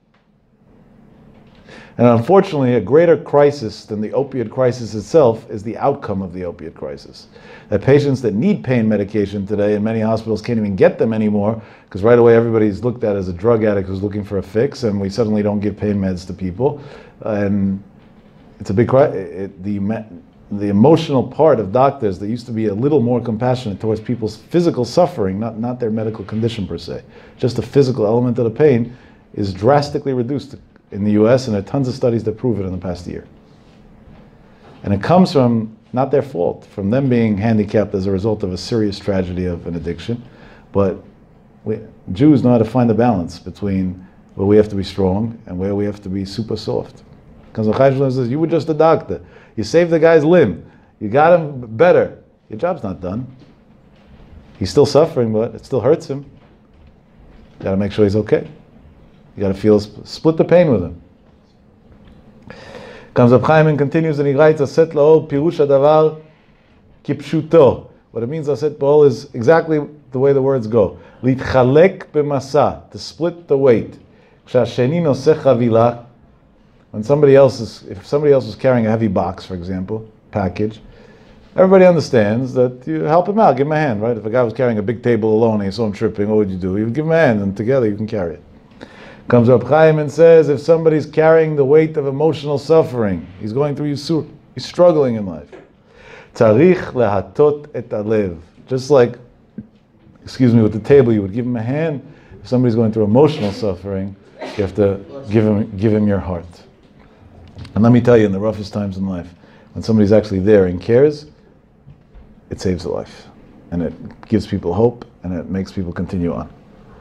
And unfortunately, a greater crisis than the opiate crisis itself is the outcome of the opiate crisis. That patients that need pain medication today in many hospitals can't even get them anymore because right away everybody's looked at as a drug addict who's looking for a fix, and we suddenly don't give pain meds to people. And it's a big crisis. The, the emotional part of doctors that used to be a little more compassionate towards people's physical suffering, not, not their medical condition per se, just the physical element of the pain, is drastically reduced in the U S, and there are tons of studies that prove it in the past year. And it comes from not their fault, from them being handicapped as a result of a serious tragedy of an addiction. But we, Jews know how to find the balance between where we have to be strong and where we have to be super soft. Because the Chaim Shmulevitz says, you were just a doctor. You saved the guy's limb. You got him better. Your job's not done. He's still suffering, but it still hurts him. You got to make sure he's okay. You got to feel, split the pain with him. Comes Reb Chaim and continues and he writes, Aset la'ol pirush hadavar kipshuto. What it means, Aset la'ol, is exactly the way the words go. Litchalek b'masa, to split the weight. Kshasheni noseh chavila, when somebody else is, if somebody else is carrying a heavy box, for example, package, everybody understands that you help him out, give him a hand, right? If a guy was carrying a big table alone and you saw him tripping, what would you do? You would give him a hand and together you can carry it. Comes Reb Chaim and says, if somebody's carrying the weight of emotional suffering, he's going through yisur, he's struggling in life. Tzarich lehatot et alev. Just like, excuse me, with the table, you would give him a hand. If somebody's going through emotional suffering, you have to give him, give him your heart. And let me tell you, in the roughest times in life, when somebody's actually there and cares, it saves a life. And it gives people hope, and it makes people continue on.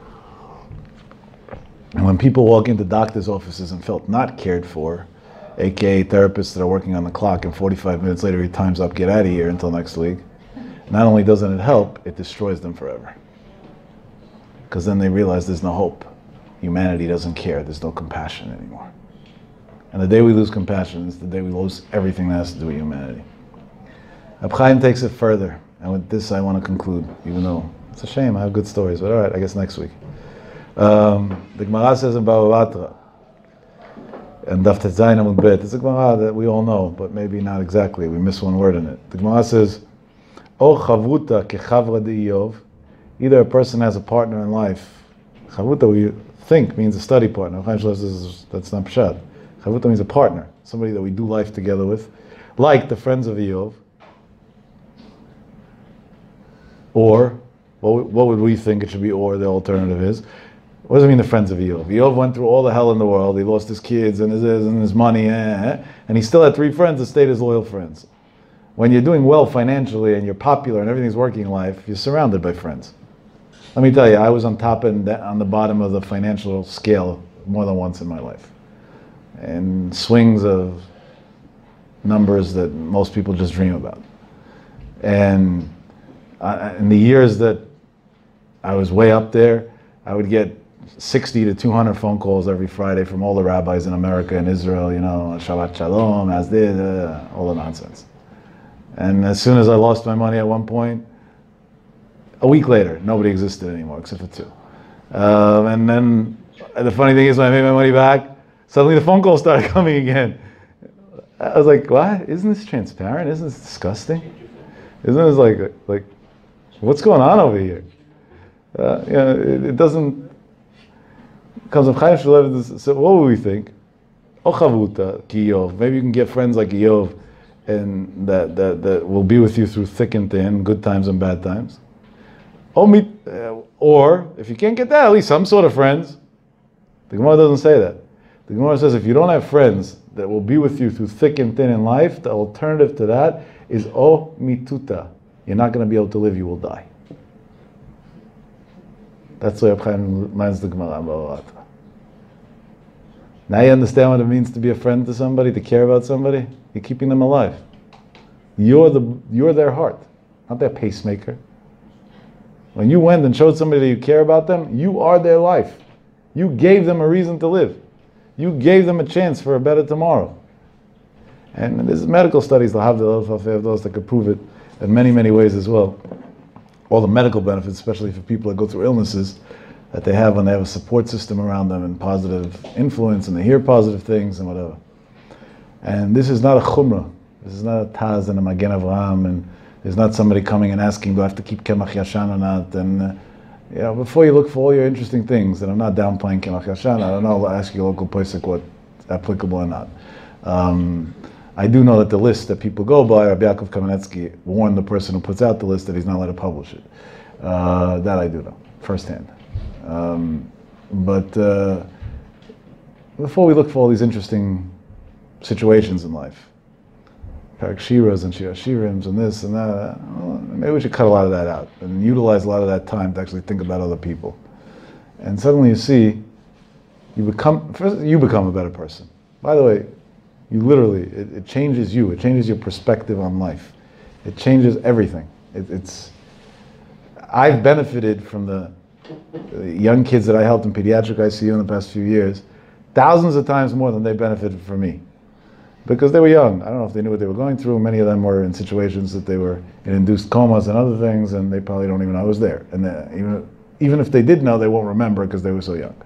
And when people walk into doctors' offices and felt not cared for, aka therapists that are working on the clock and forty-five minutes later your time's up, get out of here until next week, not only doesn't it help, it destroys them forever. Because then they realize there's no hope. Humanity doesn't care, there's no compassion anymore. And the day we lose compassion is the day we lose everything that has to do with humanity. Reb Chaim takes it further, and with this I want to conclude, even though it's a shame, I have good stories, but alright, I guess next week. Um, the Gemara says in Bava Batra, and Daf Tet Zayin Amud Bet, it's a Gemara that we all know, but maybe not exactly, we miss one word in it. The Gemara says, O chavruta kechavra de Iyov, either a person has a partner in life, chavruta we think means a study partner, that's not pshat. Chavruta means a partner, somebody that we do life together with, like the friends of Iyov, or, what, what would we think it should be, or the alternative is, what does it mean the friends of Iyov? Iyov went through all the hell in the world, he lost his kids and his, and his money, eh, and he still had three friends that stayed his loyal friends. When you're doing well financially and you're popular and everything's working in life, you're surrounded by friends. Let me tell you, I was on top and on the bottom of the financial scale more than once in my life. And swings of numbers that most people just dream about. And uh, in the years that I was way up there, I would get sixty to two hundred phone calls every Friday from all the rabbis in America and Israel, you know, Shabbat Shalom, as did, uh, all the nonsense. And as soon as I lost my money at one point, a week later, nobody existed anymore except for two. Um, and then the funny thing is, when I made my money back, suddenly the phone calls started coming again. I was like, what? Isn't this transparent? Isn't this disgusting? Isn't this like, like, what's going on over here? Uh, you know, it, it doesn't, it comes from Chaim Shmulevitz. So what would we think? O chavuta ki Iyov. Maybe you can get friends like Iyov, and that, that, that will be with you through thick and thin, good times and bad times. O mit, uh, or, if you can't get that, at least some sort of friends. The Gemara doesn't say that. The Gemara says if you don't have friends that will be with you through thick and thin in life, the alternative to that is O mituta. You're not going to be able to live, you will die. That's the way Reb Chaim reminds the Gemara. Now you understand what it means to be a friend to somebody, to care about somebody? You're keeping them alive. You're the you're their heart, not their pacemaker. When you went and showed somebody that you care about them, you are their life. You gave them a reason to live. You gave them a chance for a better tomorrow. And there's medical studies that could prove it in many, many ways as well. All the medical benefits, especially for people that go through illnesses, that they have when they have a support system around them and positive influence and they hear positive things and whatever. And this is not a chumrah. This is not a Taz and a Magen Avraham, and there's not somebody coming and asking, do I have to keep Kemach Yashan or not? And uh, you know, before you look for all your interesting things, and I'm not downplaying Kemach Yashan, I don't know, I'll ask your local posek what's applicable or not. Um, I do know that the list that people go by, Rabbi Yaakov Kamenetsky warned the person who puts out the list that he's not allowed to publish it. Uh, that I do know, firsthand. Um, but uh, before we look for all these interesting situations in life, Parak Shiras and Shira Shirims and this and that, well, maybe we should cut a lot of that out and utilize a lot of that time to actually think about other people. And suddenly you see, you become, first you become a better person. By the way, you literally, it, it changes you, it changes your perspective on life. It changes everything. It, it's, I've benefited from the, the young kids that I helped in pediatric I C U in the past few years, thousands of times more than they benefited from me. Because they were young. I don't know if they knew what they were going through. Many of them were in situations that they were in induced comas and other things, and they probably don't even know I was there. And they, even, even if they did know, they won't remember because they were so young.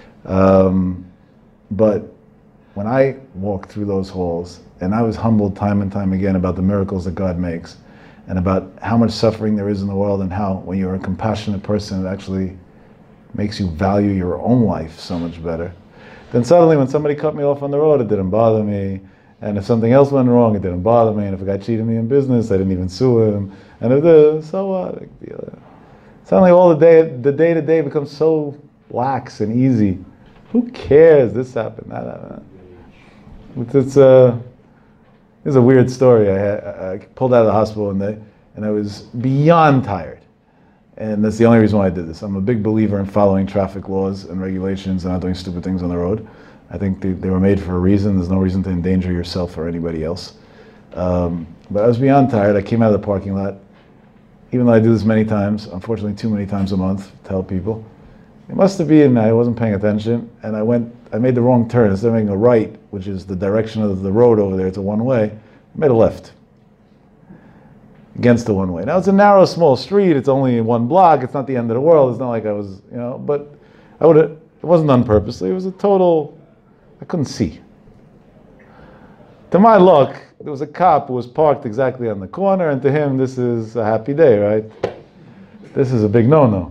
Um, but when I walked through those halls, and I was humbled time and time again about the miracles that God makes, and about how much suffering there is in the world, and how when you're a compassionate person, it actually makes you value your own life so much better. Then suddenly when somebody cut me off on the road, it didn't bother me. And if something else went wrong, it didn't bother me. And if a guy cheated me in business, I didn't even sue him. And if the, so what? Suddenly all the day, the day to day becomes so lax and easy. Who cares? This happened, that happened. It's, it's, uh, it's a weird story. I, had, I pulled out of the hospital and, they, and I was beyond tired. And that's the only reason why I did this. I'm a big believer in following traffic laws and regulations and not doing stupid things on the road. I think they, they were made for a reason. There's no reason to endanger yourself or anybody else. Um, but I was beyond tired. I came out of the parking lot. Even though I do this many times, unfortunately too many times a month, to tell people. It must have been I wasn't paying attention, and I went. I made the wrong turn. Instead of making a right, which is the direction of the road over there, it's a one-way, I made a left. Against the one-way. Now it's a narrow, small street. It's only one block. It's not the end of the world. It's not like I was, you know. But I would have. It wasn't done purposely. It was a total. I couldn't see. To my luck, there was a cop who was parked exactly on the corner, and to him, this is a happy day, right? This is a big no-no.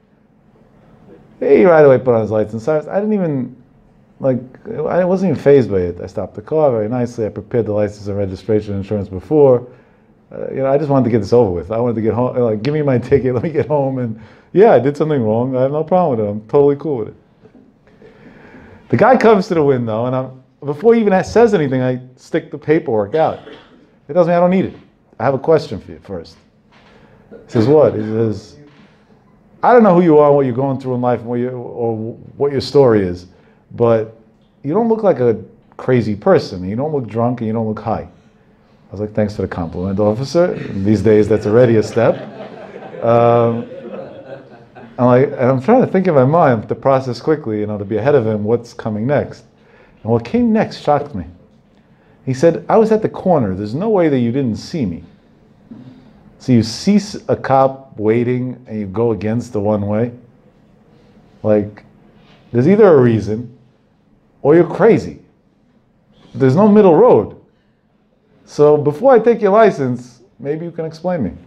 He right away put on his lights and sirens. I didn't even, like, I wasn't even fazed by it. I stopped the car very nicely. I prepared the license and registration insurance before. Uh, you know, I just wanted to get this over with. I wanted to get home, like, give me my ticket, let me get home, and yeah, I did something wrong. I have no problem with it. I'm totally cool with it. The guy comes to the window, and I'm, before he even says anything, I stick the paperwork out. He tells me I don't need it. I have a question for you first. He says, what? He says, I don't know who you are, what you're going through in life, what you, or what your story is, but you don't look like a crazy person. You don't look drunk and you don't look high. I was like, thanks for the compliment, officer. And these days, that's already a step. Um, I'm like, and I'm trying to think in my mind to process quickly, you know, to be ahead of him, what's coming next. And what came next shocked me. He said, I was at the corner. There's no way that you didn't see me. So you see a cop waiting and you go against the one way? Like, there's either a reason or you're crazy. There's no middle road. So before I take your license, maybe you can explain me.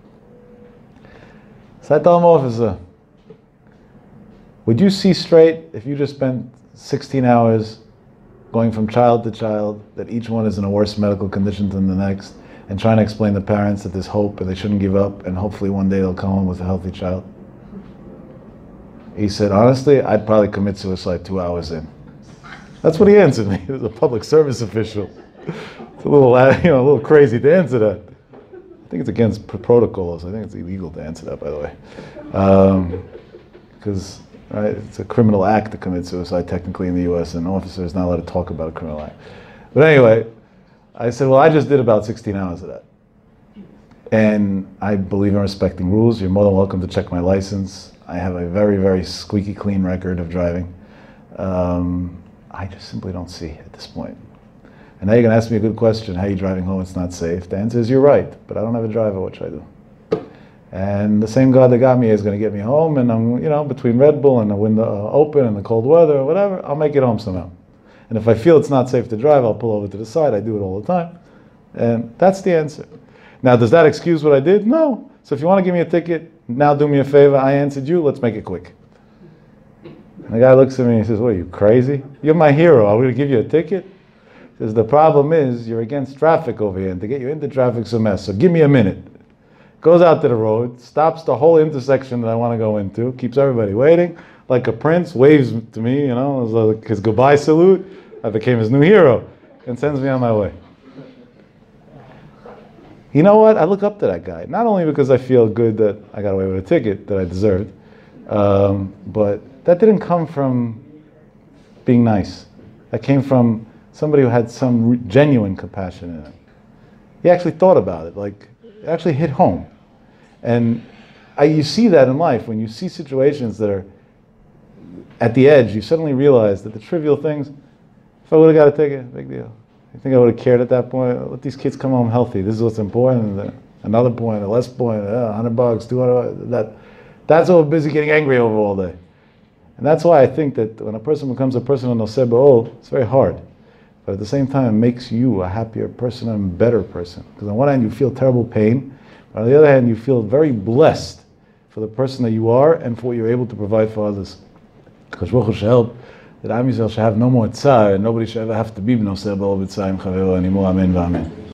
So I tell him, officer, would you see straight if you just spent sixteen hours going from child to child, that each one is in a worse medical condition than the next, and trying to explain to parents that there's hope and they shouldn't give up and hopefully one day they'll come home with a healthy child? He said, honestly, I'd probably commit suicide two hours in. That's what he answered me. He was a public service official. It's a little, you know, a little crazy to answer that. I think it's against protocols. I think it's illegal to answer that, by the way. Because um, right, it's a criminal act to commit suicide technically in the U S, and an officer is not allowed to talk about a criminal act. But anyway, I said, well, I just did about sixteen hours of that. And I believe in respecting rules. You're more than welcome to check my license. I have a very, very squeaky clean record of driving. Um, I just simply don't see at this point. And now you're going to ask me a good question. How are you driving home? It's not safe. The answer is you're right, but I don't have a driver. What should I do? And the same God that got me is going to get me home, and I'm, you know, between Red Bull and the window open and the cold weather or whatever, I'll make it home somehow. And if I feel it's not safe to drive, I'll pull over to the side. I do it all the time. And that's the answer. Now, does that excuse what I did? No. So if you want to give me a ticket, now do me a favor. I answered you. Let's make it quick. And the guy looks at me and he says, what, are you crazy? You're my hero. Are we going to give you a ticket? He says, the problem is you're against traffic over here, and to get you into traffic's a mess. So give me a minute. Goes out to the road, stops the whole intersection that I want to go into, keeps everybody waiting, like a prince, waves to me, you know, as like his goodbye salute. I became his new hero, and sends me on my way. You know what? I look up to that guy, not only because I feel good that I got away with a ticket that I deserved, um, but that didn't come from being nice. That came from somebody who had some re- genuine compassion in it. He actually thought about it, like, it actually hit home. And I, you see that in life, when you see situations that are at the edge, you suddenly realize that the trivial things, if I would have got a ticket, big deal. You think I would have cared at that point? Let these kids come home healthy. This is what's important. And another point, a less point, uh, one hundred bucks, two hundred, that, that's what we're busy getting angry over all day. And that's why I think that when a person becomes a person on Noseh B'Ol, it's very hard. But at the same time, it makes you a happier person and a better person. Because on one hand, you feel terrible pain. But on the other hand, you feel very blessed for the person that you are and for what you're able to provide for others. Because Baruch Hu should help that Am Yisrael should have no more tzar, and nobody should ever have to be Noseh B'Ol b'tzar im chaveru anymore. Amen v'amen.